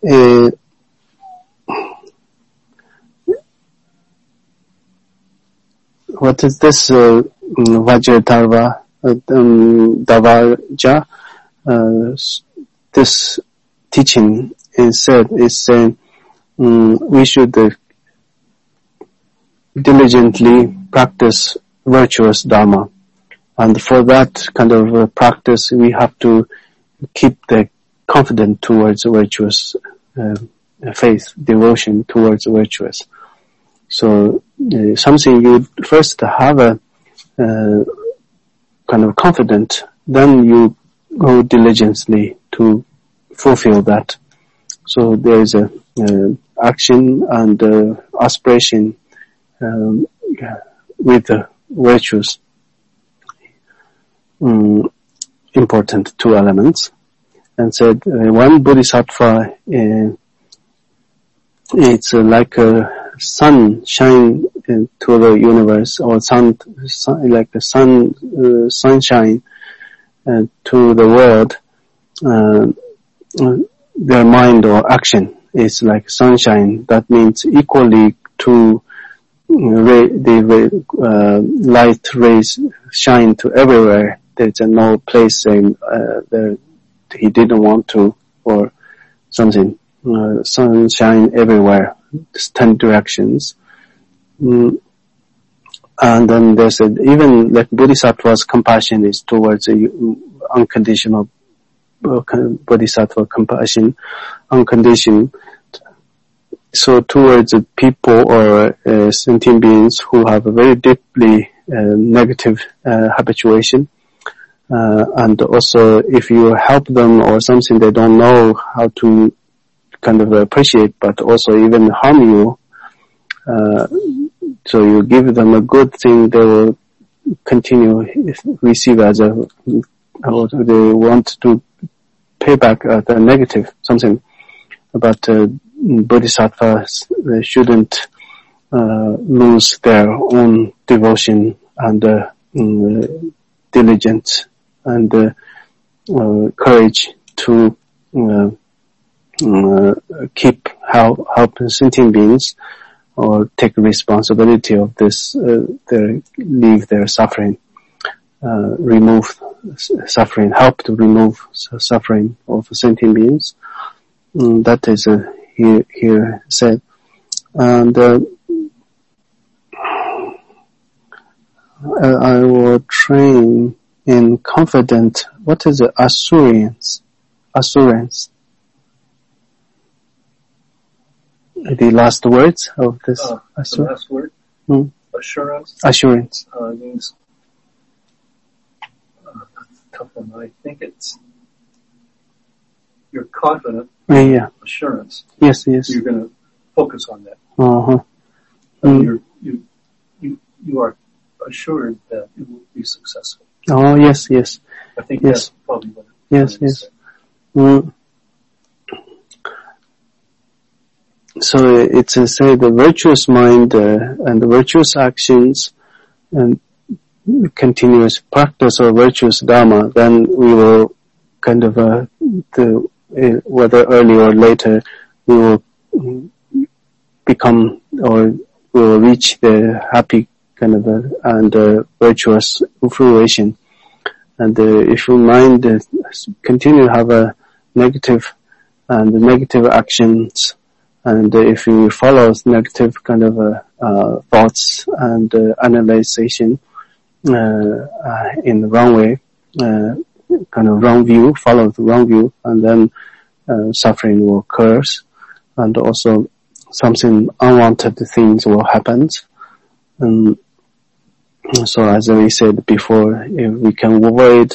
what is this Vajradharva Davaja? This teaching is saying we should diligently practice virtuous dharma, and for that kind of practice we have to keep the confidence towards virtuous faith, devotion towards virtuous. So something you first have a kind of confident, then you go diligently to fulfill that. So there is a action and aspiration with the virtues, important two elements. And said one bodhisattva, it's like a sun shine to the universe, or sun like the sunshine to the world. Their mind or action, is like sunshine. That means equally to light rays shine to everywhere. There's no place saying there he didn't want to or something. Sunshine everywhere. It's 10 directions. And then there's even like Bodhisattva's compassion is towards unconditional Bodhisattva compassion, unconditioned. So towards people or sentient beings who have a very deeply negative habituation, and also if you help them or something they don't know how to kind of appreciate, but also even harm you, so you give them a good thing, they will continue receive as a, or they want to pay back the negative something. But bodhisattvas shouldn't lose their own devotion and diligence and courage to keep helping sentient beings or take responsibility of this, leave their suffering, remove suffering, help to remove suffering of sentient beings. That is here said. And I will train in confident. What is it? Assurance. Assurance. The last words of this.
The last word. Assurance.
Assurance.
Means that's a tough one. I think it's you're confident.
Yeah.
Assurance.
Yes.
You're going to focus on that. You are assured that it will be successful.
Oh, yes.
I think that's probably what it
Yes. So it's say the virtuous mind and the virtuous actions and continuous practice of virtuous dharma, then we will kind of whether early or later we will become or we will reach the happy kind of and virtuous fruition. And if your mind continue to have a negative and negative actions, and if you follow negative kind of thoughts and analyzation in the wrong way, kind of wrong view, follow the wrong view, and then suffering will occur, and also something unwanted things will happen. So as we said before, if we can avoid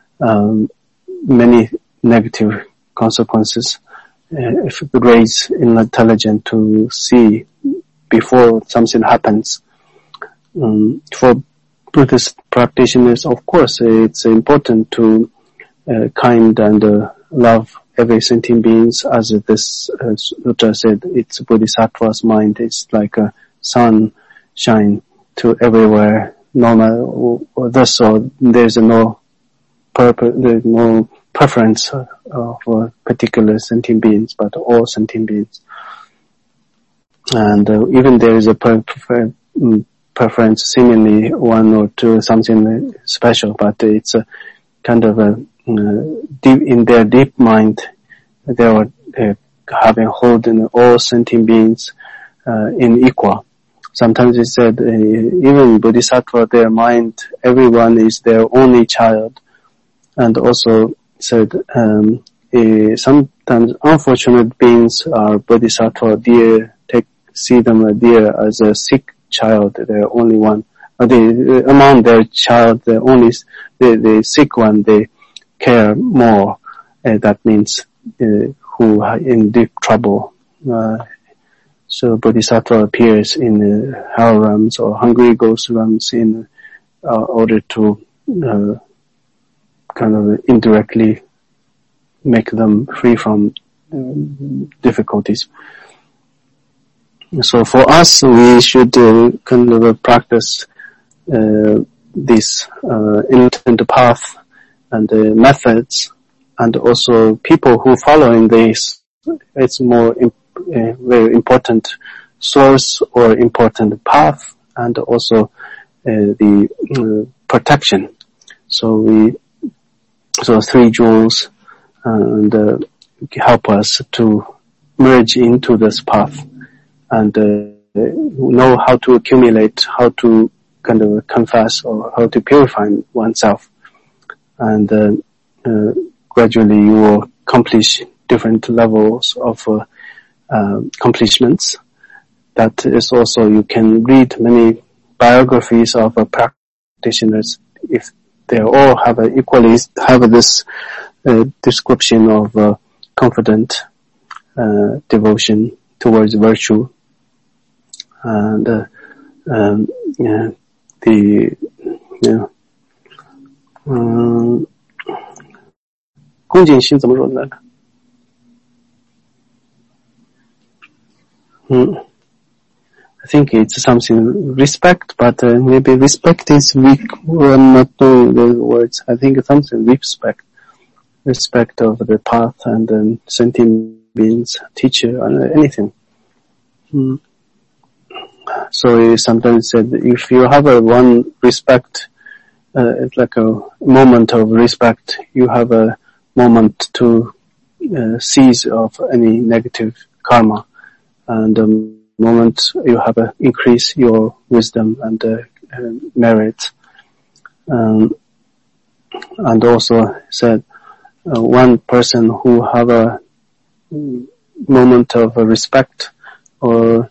many negative consequences, if we could raise intelligence to see before something happens. For Buddhist practitioners, of course, it's important to kind and love every sentient beings, as this sutra said. It's Bodhisattva's mind. It's like a sunshine to everywhere. No matter this, or there's no purpose. There's no preference for particular sentient beings, but all sentient beings. And even there is a preference, seemingly one or two, something special, but it's a kind of a deep in their deep mind. They are having hold in all sentient beings in equal. Sometimes it said even Bodhisattva, their mind, everyone is their only child, and also said sometimes unfortunate beings are Bodhisattva dear, see them dear as a sick child, they're only one. Among their child, the sick one, they care more. That means who are in deep trouble. So Bodhisattva appears in the hell realms or hungry ghost realms in order to kind of indirectly make them free from difficulties. So for us, we should kind of practice this enlightened path and methods, and also people who follow in this. It's more very important source or important path, and also the protection. So three jewels and help us to merge into this path and know how to accumulate, how to kind of confess, or how to purify oneself. And gradually you will accomplish different levels of accomplishments. That is also, you can read many biographies of practitioners. If they all have equally have this description of confident devotion towards virtue, and恭敬心怎么说来着？I think it's something respect, but maybe respect is weak. I'm not knowing the words. I think it's something respect of the path and sentient beings, teacher, and anything. So he sometimes said, if you have one respect, it's like a moment of respect. You have a moment to cease of any negative karma, and moment you have increase your wisdom and merit. And also said, one person who have a moment of respect or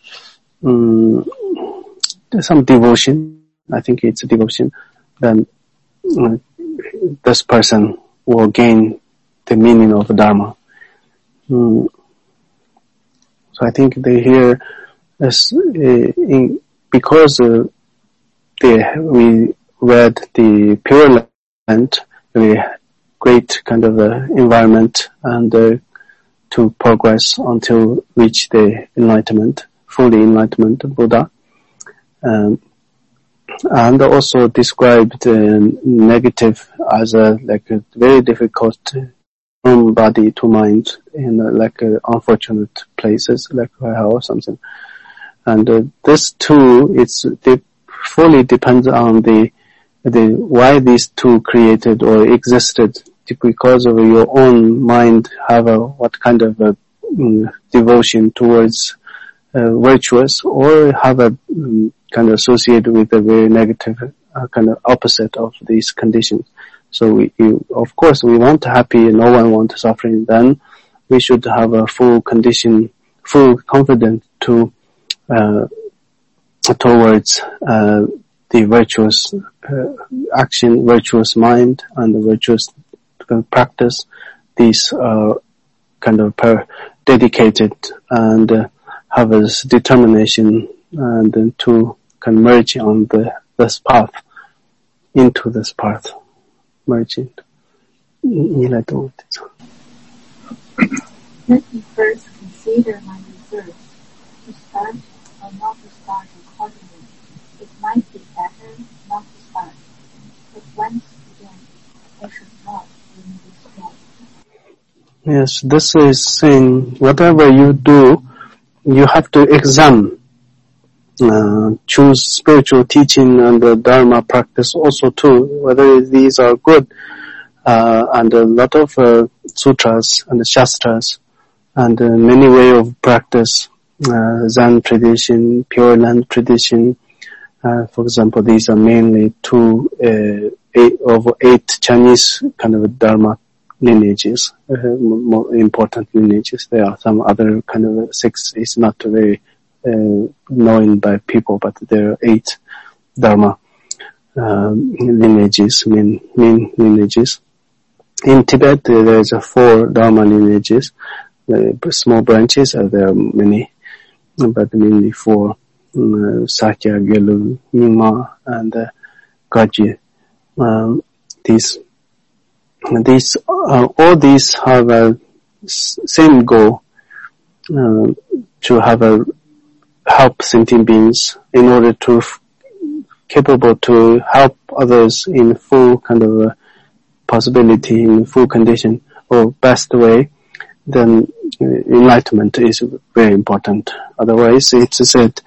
some devotion, I think it's a devotion, then this person will gain the meaning of Dharma. So I think they hear because we read the Pure Land, very great kind of environment, and to progress until reach the enlightenment, fully enlightenment Buddha, and also described negative as a very difficult from body to mind in unfortunate places like hell or something. And this too, it fully depends on the why these two created or existed, because of your own mind have what kind of devotion towards virtuous, or have a kind of associated with a very negative kind of opposite of these conditions. So of course we want happy and no one wants suffering, then we should have a full confidence to towards the virtuous action, virtuous mind, and the virtuous practice. These are kind of dedicated and have a determination and then to merge on this path, into this path, merging.
Let me first consider my reserves, to start or not to start accordingly. It might be better not to start, but once again, I should not win this war.
Yes, this is saying whatever you do, you have to examine. Choose spiritual teaching and the Dharma practice also too, whether these are good, and a lot of sutras and shastras and many way of practice, Zen tradition, Pure Land tradition. For example, these are mainly eight Chinese kind of Dharma lineages, more important lineages. There are some other kind of 6, it's not very known by people, but there are 8 Dharma lineages, main lineages. In Tibet, there is 4 Dharma lineages, small branches, there are many, but mainly 4, Sakya, Gyalug, Nyingma, and Gaji. All these have a same goal, to have help sentient beings in order to capable to help others in full kind of possibility, in full condition or best way. then enlightenment is very important. Otherwise, it's said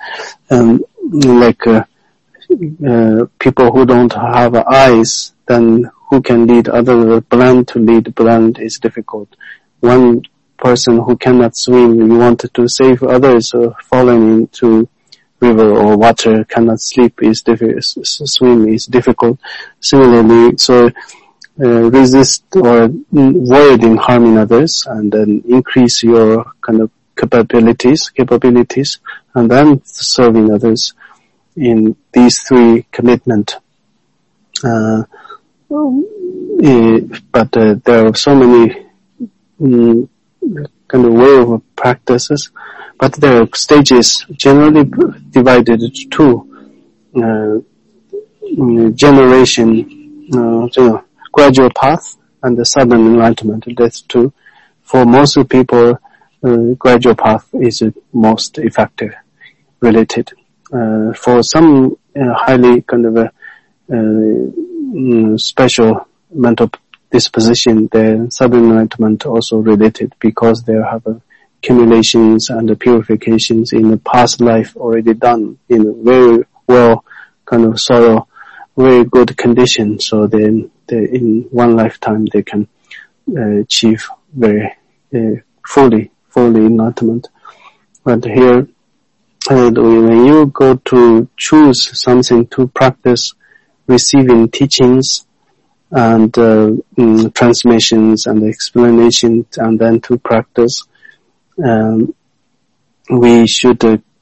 people who don't have eyes, then who can lead others? Blind to lead blind is difficult. One person who cannot swim, you want to save others falling into river or water, cannot swim is difficult. Similarly, so resist or avoid in harming others, and then increase your kind of capabilities, and then serving others in these three commitment. But there are so many kind of way of practices, but there are stages generally divided into two. Generation, gradual path and the sudden enlightenment. That's two. For most people, gradual path is most effective, related. For some highly kind of special mental disposition, the sudden enlightenment also related, because they have accumulations and purifications in the past life already done in a very well kind of soil, very good condition. So then in one lifetime they can achieve very fully enlightenment. But here, when you go to choose something to practice, receiving teachings and transmissions and explanations, and then to practice, we should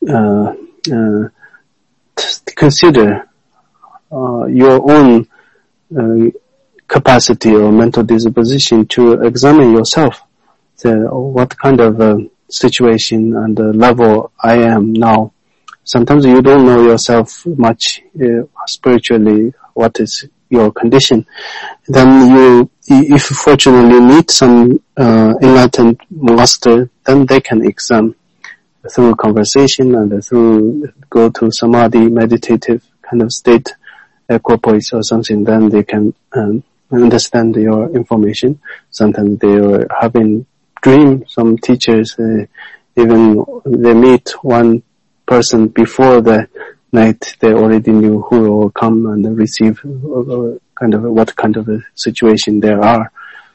consider your own capacity or mental disposition to examine yourself. What kind of situation and level I am now. Sometimes you don't know yourself much spiritually, what is your condition. Then if you fortunately meet some enlightened master, then they can examine through conversation and through go to samadhi, meditative kind of state, equipoise or something, then they can understand your information. Sometimes they are having dream. Some teachers, even they meet one person before the night, they already knew who will come and receive what kind of a situation there are.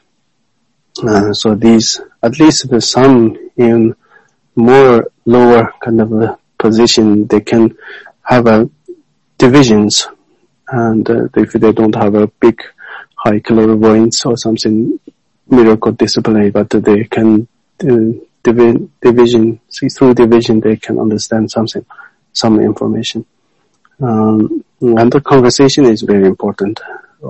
So these, at least the some in more lower kind of a position, they can have divisions, and if they don't have a big high clairvoyance or something miracle display, but they can division. See, through division they can understand something, some information. And the conversation is very important.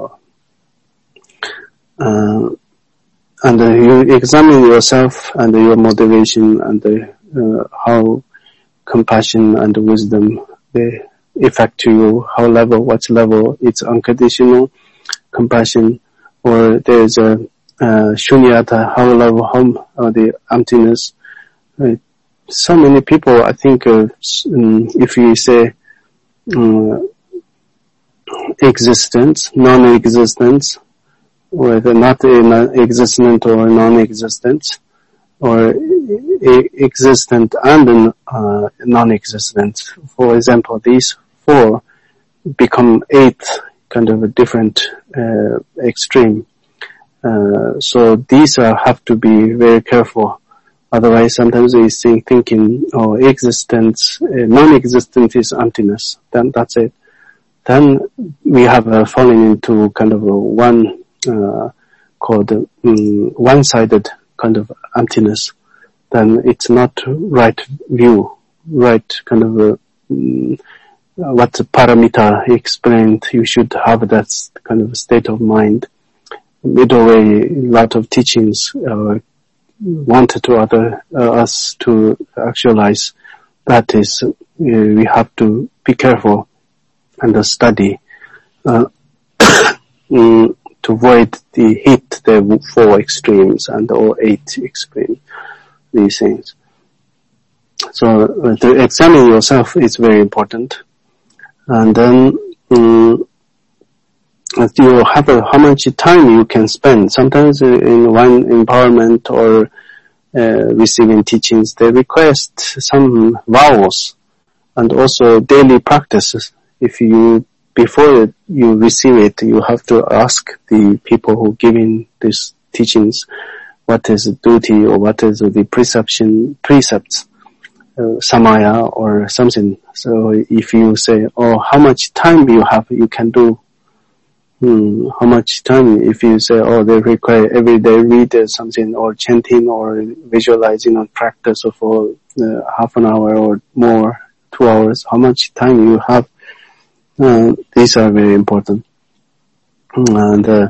And you examine yourself and your motivation and how compassion and wisdom they affect you, what level it's unconditional compassion, or there's a shunyata, how level, the emptiness. So many people, I think, if you say existence, non-existence, whether not existent or non-existent, or existent and non-existent. For example, these four become 8 kind of a different extreme. So these have to be very careful. Otherwise, sometimes we thinking, existence, non-existent is emptiness. Then that's it. Then we have fallen into kind of one called one-sided kind of emptiness. Then it's not right view, right kind of what Paramita explained. You should have that kind of state of mind. Middle way, a lot of teachings wanted to us to actualize. That is, we have to be careful and study to avoid the 4 extremes and or 8 extremes, these things. So to examine yourself is very important. And then you have how much time you can spend. Sometimes in one environment or receiving teachings, they request some vows and also daily practices. Before you receive it, you have to ask the people who giving these teachings, what is the duty or what is the precepts, samaya or something. So if you say, how much time you have, you can do. How much time? If you say, they require every day read something or chanting or visualizing or practice for half an hour or more, 2 hours, how much time you have? These are very important. And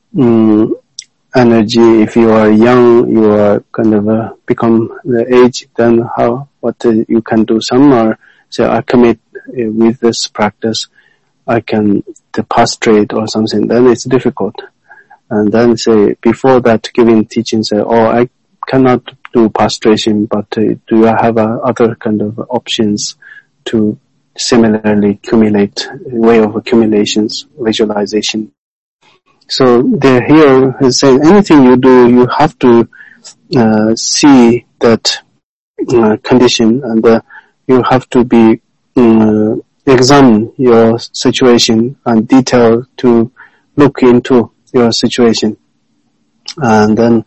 energy, if you are young, you are kind of become the age, then what you can do some, or say, I commit with this practice, I can prostrate or something, then it's difficult. And then say, before that giving teaching, say, I cannot do prostration, but do you have other kind of options to similarly accumulate, way of accumulations, visualization. So they're here saying anything you do, you have to see that condition, and you have to be examine your situation and detail to look into your situation. And then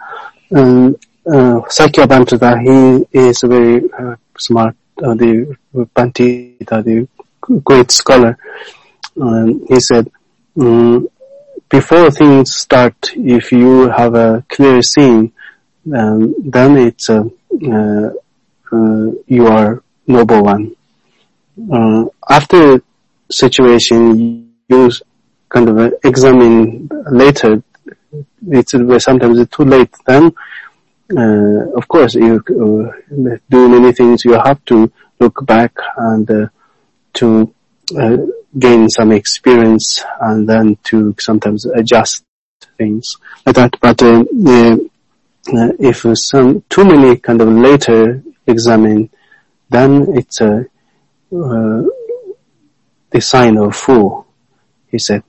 Sakya Bhantita, he is very smart, the Pandita, the great scholar. He said, before things start, if you have a clear seeing, then it's you are noble one. After situation, you kind of examine later. Sometimes it's too late. Then, of course, you do many things. You have to look back and to gain some experience, and then to sometimes adjust things like that. But if too many kind of later examine, then it's the sign of fool, he said.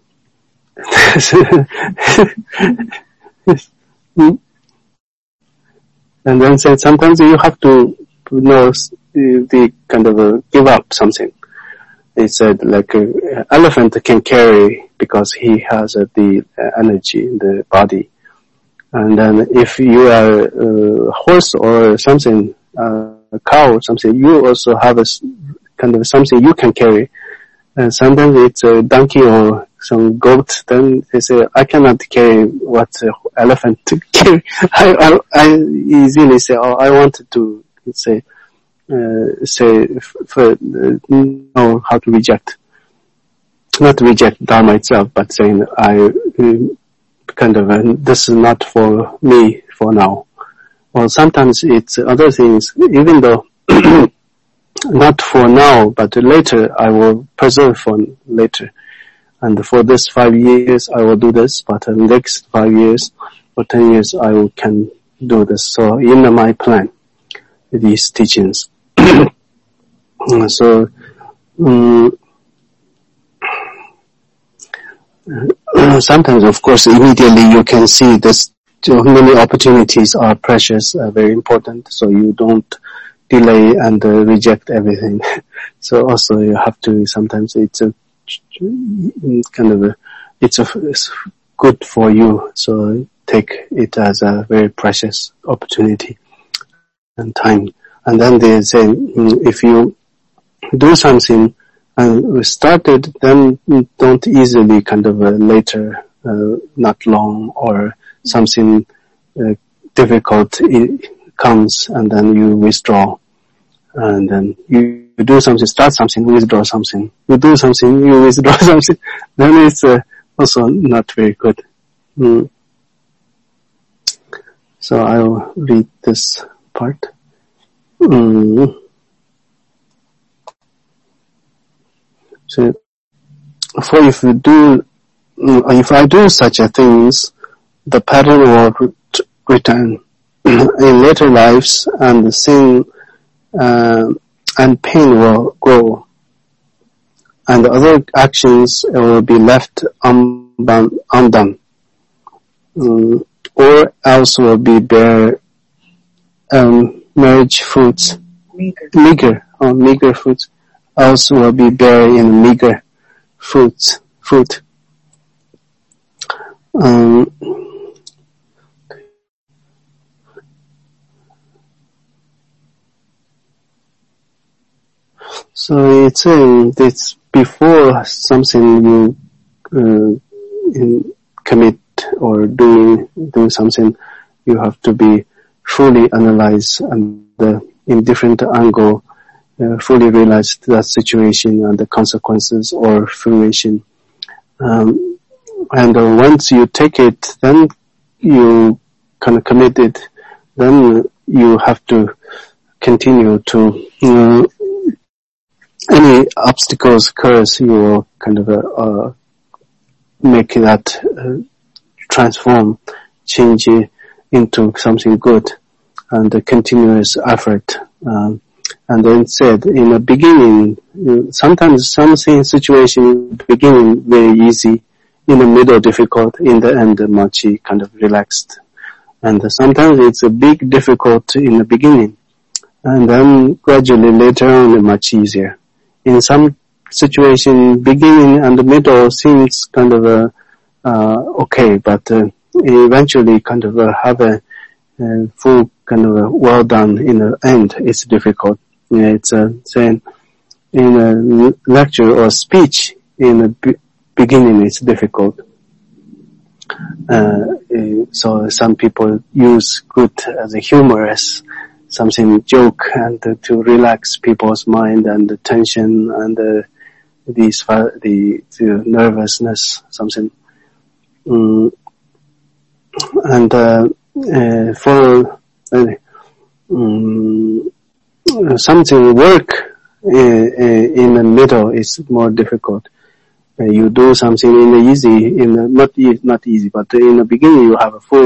And then said sometimes you have to know the kind of give up something. He said like an elephant can carry because he has the energy in the body. And then if you are a horse or something, a cow or something, you also have a kind of something you can carry. And sometimes it's a donkey or some goat, then they say, I cannot carry what elephant to carry. I easily say, I wanted to say know how to reject. Not reject Dharma itself, but saying, this is not for me for now. Or sometimes it's other things, even though not for now, but later I will preserve for later. And for this 5 years I will do this, but in the next 5 years or 10 years I can do this. So in my plan, these teachings. So, sometimes of course immediately you can see this, many opportunities are precious, very important, so you don't delay and reject everything. So also you have to, sometimes it's good for you, so take it as a very precious opportunity and time. And then they say, if you do something and started, then don't easily later, not long, or something difficult comes and then you withdraw. And then you do something, start something, withdraw something. You do something, you withdraw something. Then it's also not very good. So I'll read this part. So, for if I do such a things, the pattern will return in later lives, and the sin and pain will grow, and the other actions will be left undone, or else will be bear marriage foods,
Meager.
meager foods, also will be buried in meager food. So it's saying it's before something you commit or do something, you have to be fully analyze and in different angle, fully realize that situation and the consequences or fruition. And once you take it, then you kind of commit it, then you have to continue to, any obstacles occurs, you will kind of make that transform, change it into something good, and a continuous effort. And then said, in the beginning, sometimes something situation in the beginning very easy, in the middle difficult, in the end much kind of relaxed. And sometimes it's a big difficult in the beginning, and then gradually later on much easier. In some situation, beginning and the middle seems kind of okay, but eventually kind of have a full kind of well done in the end. It's difficult. It's saying in a lecture or speech in the beginning it's difficult. So some people use good as a humorous, something joke and to relax people's mind and the tension and the nervousness, something. And for something work in the middle is more difficult. You do something in the easy, not easy, but in the beginning you have a full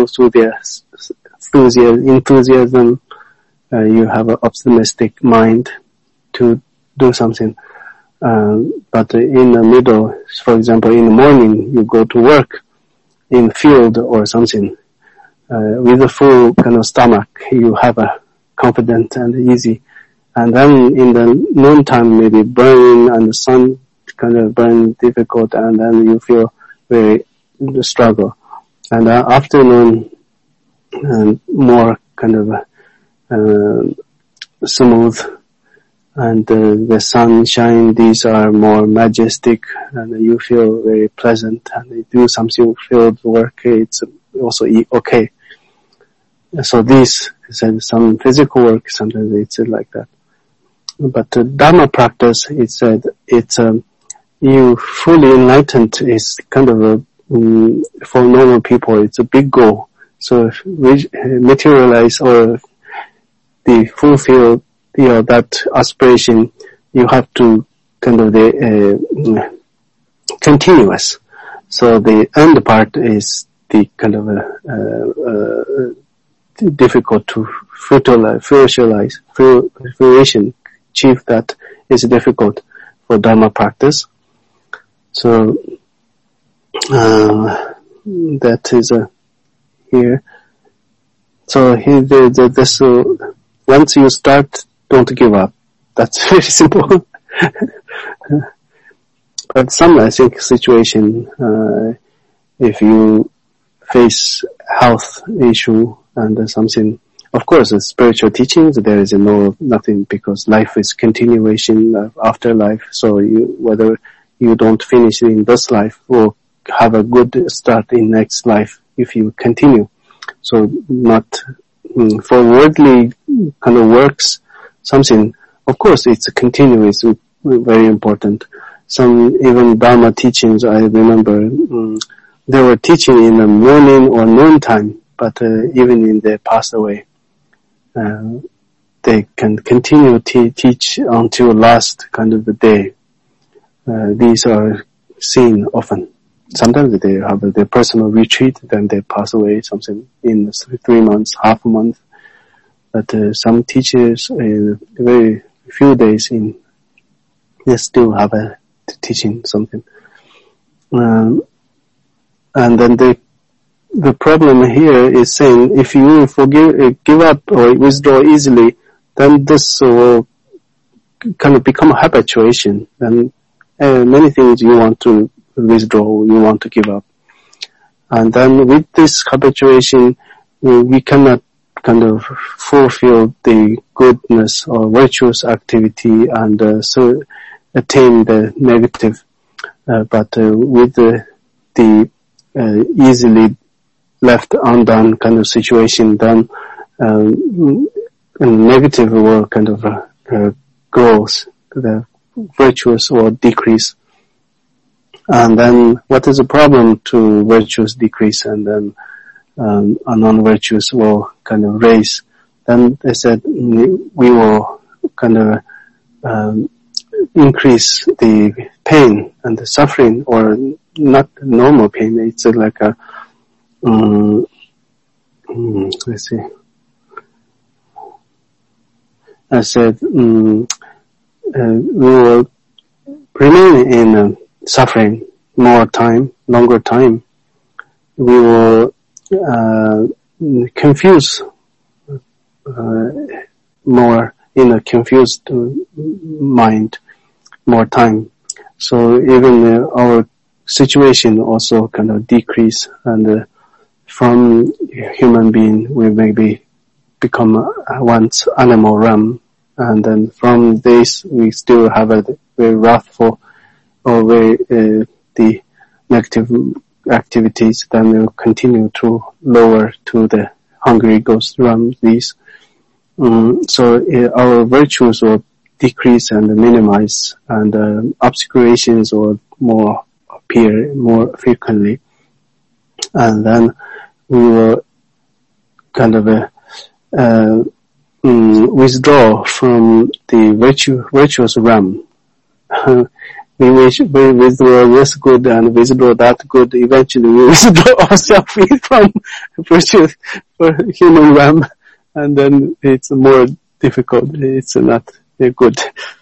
enthusiasm. You have an optimistic mind to do something. But in the middle, for example, in the morning, you go to work in field or something, with a full kind of stomach, you have a confident and easy. And then in the noontime, maybe burning and the sun kind of burn difficult, and then you feel very struggle. And afternoon, more kind of smooth, and the sunshine, these are more majestic, and you feel very pleasant, and you do something field work, it's also okay. So this is some physical work, sometimes it's like that. But Dharma practice, it said, it's you fully enlightened is kind of a, for normal people, it's a big goal. So if we materialize or the fulfill that aspiration, you have to kind of continuous. So the end part is the kind of difficult to fruition, achieve that is difficult for Dharma practice. So that is here. So here this once you start, don't give up. That's very simple. But some, I think, situation, if you face health issue and something, of course, the spiritual teachings, there is nothing, because life is continuation of afterlife. So whether you don't finish in this life or have a good start in next life if you continue. So not for worldly kind of works, something, of course, it's a continuous, very important. Some even Dharma teachings, I remember, they were teaching in the morning or noontime, but even in they passed away, they can continue to teach until last kind of the day. These are seen often. Sometimes they have their personal retreat, then they pass away, something in 3 months, half a month. But some teachers, very few days in, they still have a teaching something. And then they the problem here is saying if you give up or withdraw easily, then this will kind of become a habituation. Then many things you want to withdraw, you want to give up. And then with this habituation, we cannot kind of fulfill the goodness or virtuous activity and so attain the negative. But with the easily left undone kind of situation, then negative will kind of grows, the virtuous will decrease. And then what is the problem to virtuous decrease and then a non-virtuous will kind of raise? Then they said we will kind of increase the pain and the suffering, or not normal pain. It's like a let's see. I said we will remain in suffering more time, longer time. We will confuse more in a confused mind more time. So even our situation also kind of decrease, and from human being we maybe become once animal realm, and then from this we still have a very wrathful or very the negative activities, then will continue to lower to the hungry ghost realm. These so our virtues will decrease and minimize, and obscurations will more appear more frequently, and then we will kind of withdraw from the virtuous realm. We withdraw this good and withdraw that good. Eventually we withdraw ourselves from virtuous human realm, and then it's more difficult. It's not good.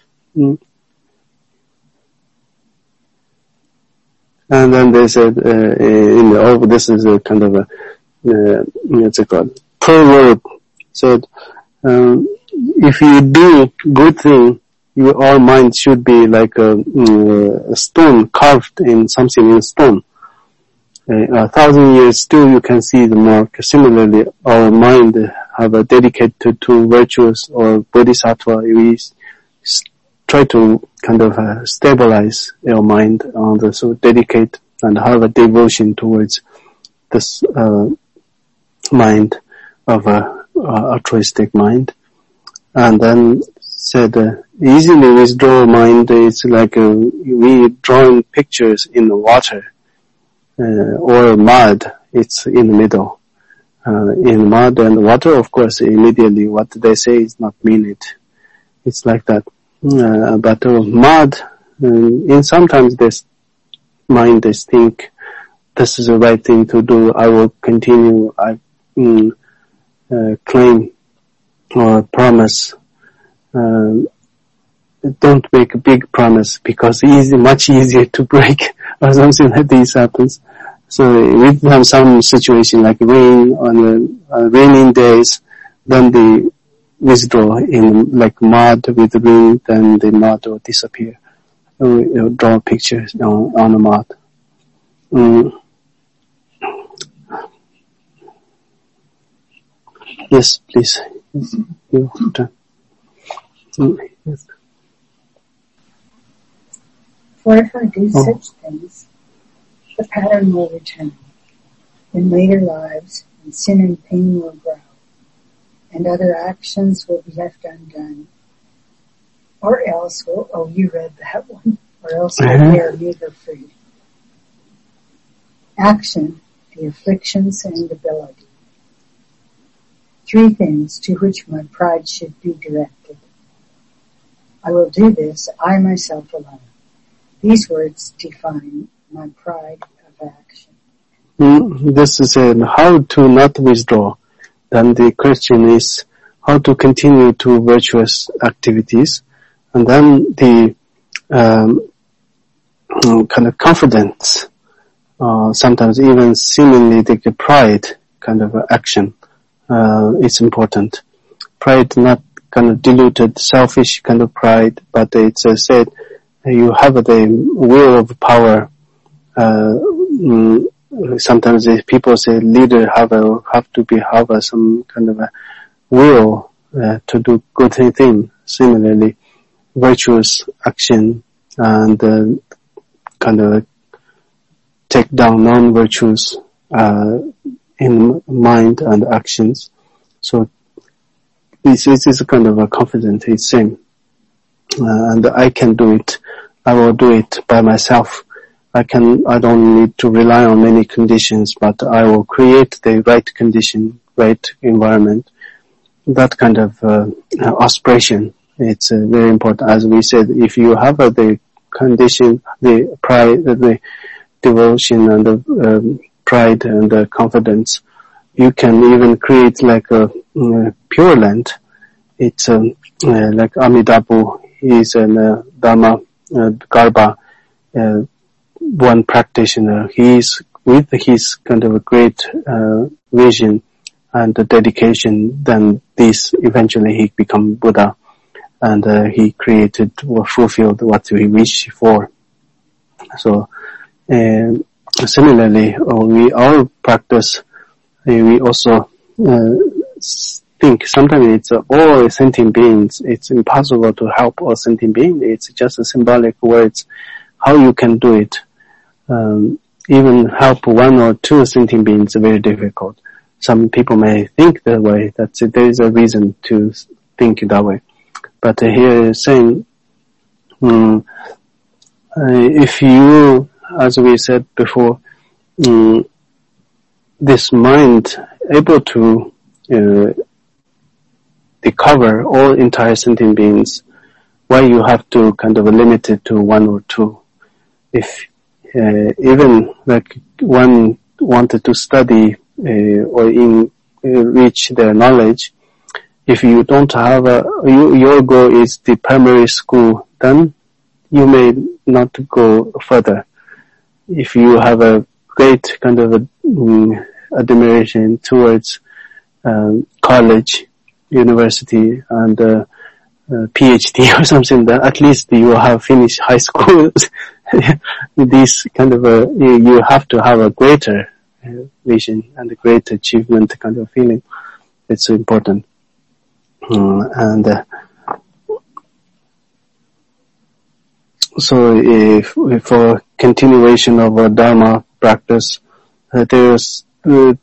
And then they said, this is a kind of what's it called? Per word. So, if you do good thing, our mind should be like a stone carved in something in stone. 1,000 years still you can see the mark. Similarly, our mind have a dedicated to virtuous or bodhisattva. We try to kind of stabilize our mind so dedicate and have a devotion towards this mind of a altruistic mind. And then said easily withdraw mind is like we drawing pictures in the water or mud. It's in the middle. In mud and water, of course, immediately what they say is not mean it. It's like that. But mud, in sometimes this mind is think this is the right thing to do. I will continue. I claim or promise. Don't make a big promise because it's much easier to break or something like this happens. So we have some situation like rain on raining days, then they withdraw in like mud with rain, then the mud will disappear. We'll draw pictures on the mud. Yes, please. Your turn. Yes.
For if I do such things, the pattern will return. In later lives, and sin and pain will grow, and other actions will be left undone. Or else will, you read that one, or else they are neither free. Action, the afflictions and ability. 3 things to which my pride should be directed. I will do this, I myself alone. These words define my pride of action.
This is how to not withdraw. Then the question is how to continue to virtuous activities. And then the kind of confidence sometimes even seemingly the pride kind of action, it's important. Pride, not kind of diluted, selfish kind of pride, but it's said you have the will of power. Sometimes people say leader have some kind of a will to do good thing. Similarly, virtuous action and kind of take down non-virtuous in mind and actions. So this is a kind of a confidence. It's same, and I can do it. I will do it by myself. I don't need to rely on many conditions, but I will create the right condition, right environment. That kind of aspiration, it's very important. As we said, if you have the condition, the pride, the devotion and the pride and the confidence, you can even create like a Pure Land. It's like Amitabha, he's a Dharma Garba, one practitioner. He's with his kind of a great vision and the dedication, then this eventually he become Buddha, and he created or fulfilled what he wished for. So similarly, we all practice. We also think sometimes it's all sentient beings. It's impossible to help all sentient beings. It's just a symbolic words. How you can do it? Even help one or two sentient beings is very difficult. Some people may think that way, that there is a reason to think that way. But here is saying, if you, as we said before, this mind able to cover all entire sentient beings, why you have to kind of limit it to one or two? If even like one wanted to study or reach their knowledge, if you don't have your goal is the primary school, then you may not go further. If you have a great kind of admiration towards college, university, and PhD or something, then at least you have finished high school. This kind of you have to have a greater vision and a great achievement kind of feeling. It's important. So if for continuation of a Dharma practice, there's let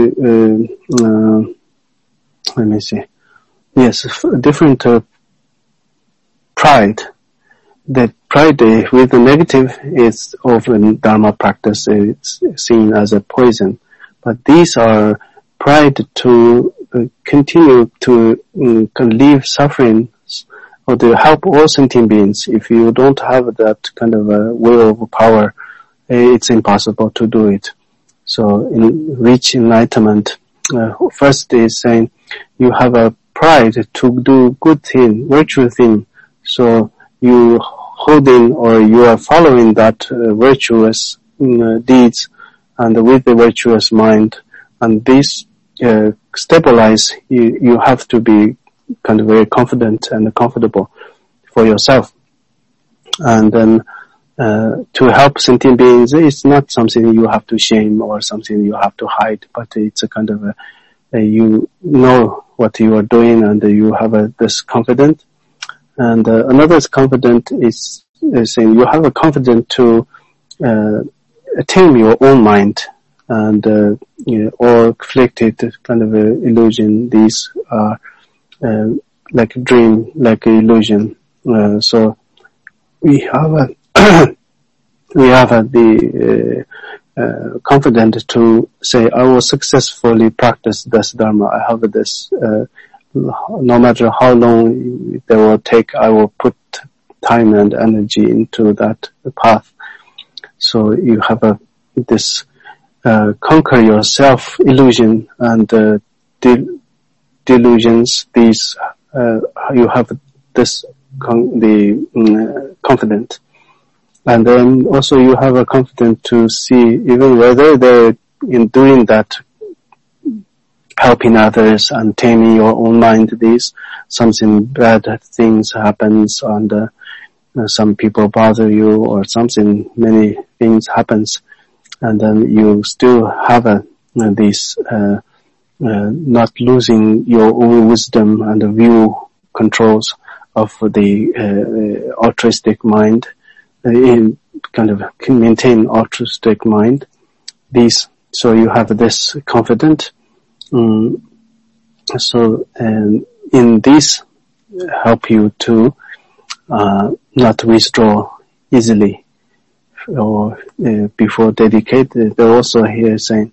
me see. Yes, different pride. The pride with the negative is often Dharma practice. It's seen as a poison. But these are pride to continue to relieve suffering or to help all sentient beings. If you don't have that kind of will of power, it's impossible to do it. So in reach enlightenment, first is saying you have a pride to do good thing, virtuous thing. So you holding or you are following that virtuous deeds and with the virtuous mind, and this stabilize, you have to be kind of very confident and comfortable for yourself. And then to help sentient beings, it's not something you have to shame or something you have to hide, but it's a kind of you know what you are doing and you have this confidence. And another confident is saying you have a confidence to tame your own mind and all conflicted kind of illusion. These are like a dream, like an illusion. So we have the confidence to say, I will successfully practice this Dharma. I have this, no matter how long it will take, I will put time and energy into that path. So you have this conquer your self-illusion and delusions. These you have this confidence. and then also you have a confidence to see even whether they're in doing that, helping others and taming your own mind. Something bad things happens, and some people bother you, or many things happens, and then you still have not losing your own wisdom and the view controls of the altruistic mind, in kind of can maintain altruistic mind. So you have this confidence. So in this help you to not withdraw easily or before dedicate. They're also here saying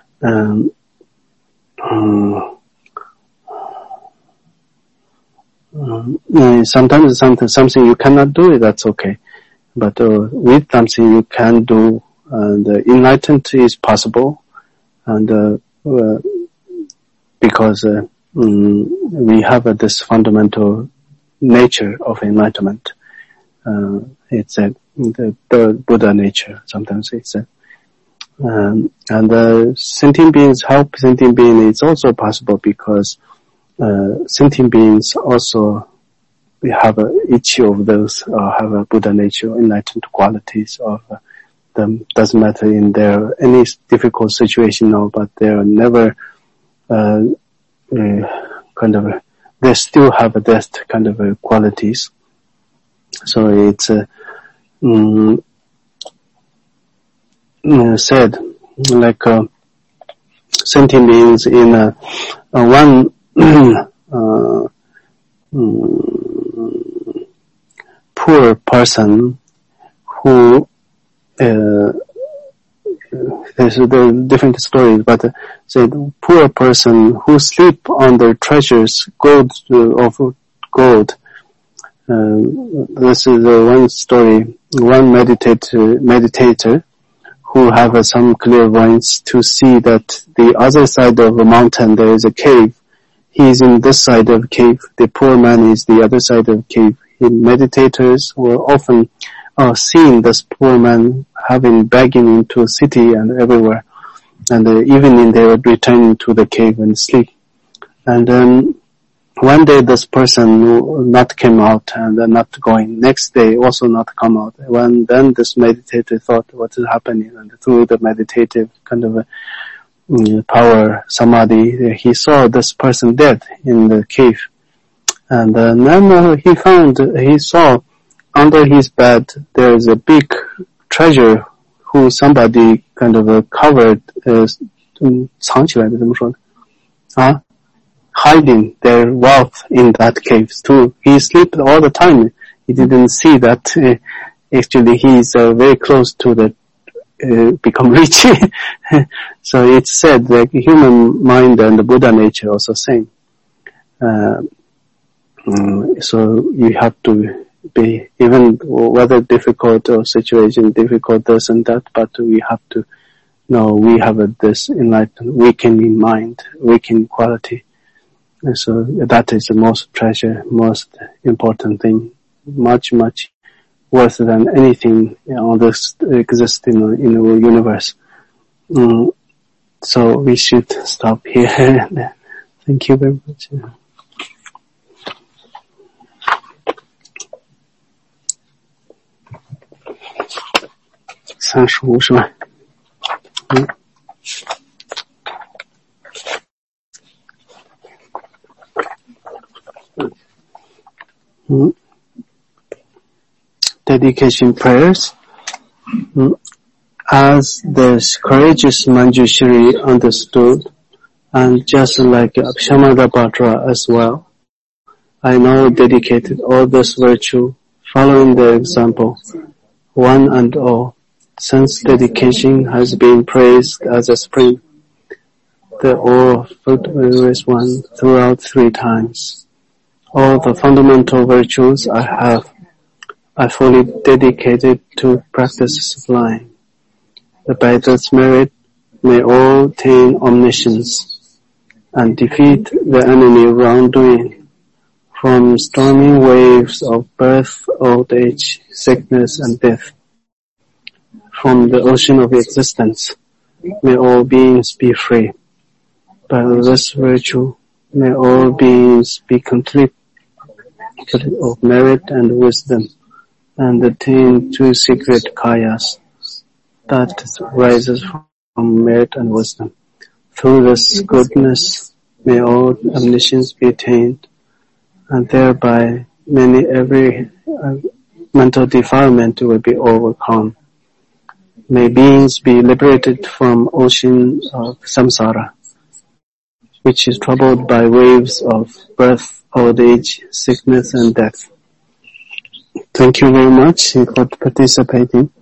sometimes something you cannot do, that's okay. But with something you can do, the enlightenment is possible, and because we have this fundamental nature of enlightenment. It's the Buddha nature. Sometimes it's and sentient beings help sentient beings. It's also possible because sentient beings also have each of those have a Buddha nature, enlightened qualities of them. Doesn't matter in their any difficult situation now, but they are never they still have that kind of qualities. So it's said like sentient beings in one poor person who there's the different stories, but say the poor person who sleep on their treasures, gold. This is one story. One meditator who have some clairvoyance to see that the other side of the mountain there is a cave. He is in this side of the cave. The poor man is the other side of the cave. Meditators were often seeing this poor man begging into a city and everywhere, and evening they would return to the cave and sleep. And one day this person not came out and not going. Next day also not come out. Then this meditator thought, what is happening? And through the meditative kind of power, samadhi, he saw this person dead in the cave. And then he saw under his bed there is a big treasure who somebody kind of covered, 藏起来的，怎么说呢？ hiding their wealth in that cave too. He slept all the time. He didn't see that actually he is very close to the become rich. So it's said that human mind and the Buddha nature also same. So you have to be, even whether difficult or situation, difficult this and that, but we have to know we have this enlightened, weakening mind, weakening quality. And so that is the most treasure, most important thing, much, much worse than anything on this existing in the universe. So we should stop here. Thank you very much. 35是吧？Dedication prayers. As the courageous Manjushri understood, and just like Shamadapatra as well, I now dedicated all this virtue, following the example, one and all. Since dedication has been praised as a spring, the all-fruitful one throughout 3 times. All the fundamental virtues I fully dedicated to practice sublime. By this merit, may all attain omniscience and defeat the enemy wrongdoing from stormy waves of birth, old age, sickness, and death. from the ocean of existence. May all beings be free. By this virtue, may all beings be complete of merit and wisdom, and attain to secret kayas that rises from merit and wisdom. Through this goodness, may all omniscience be attained, and thereby every mental defilement will be overcome. May beings be liberated from ocean of samsara, which is troubled by waves of birth, old age, sickness, and death. Thank you very much for participating.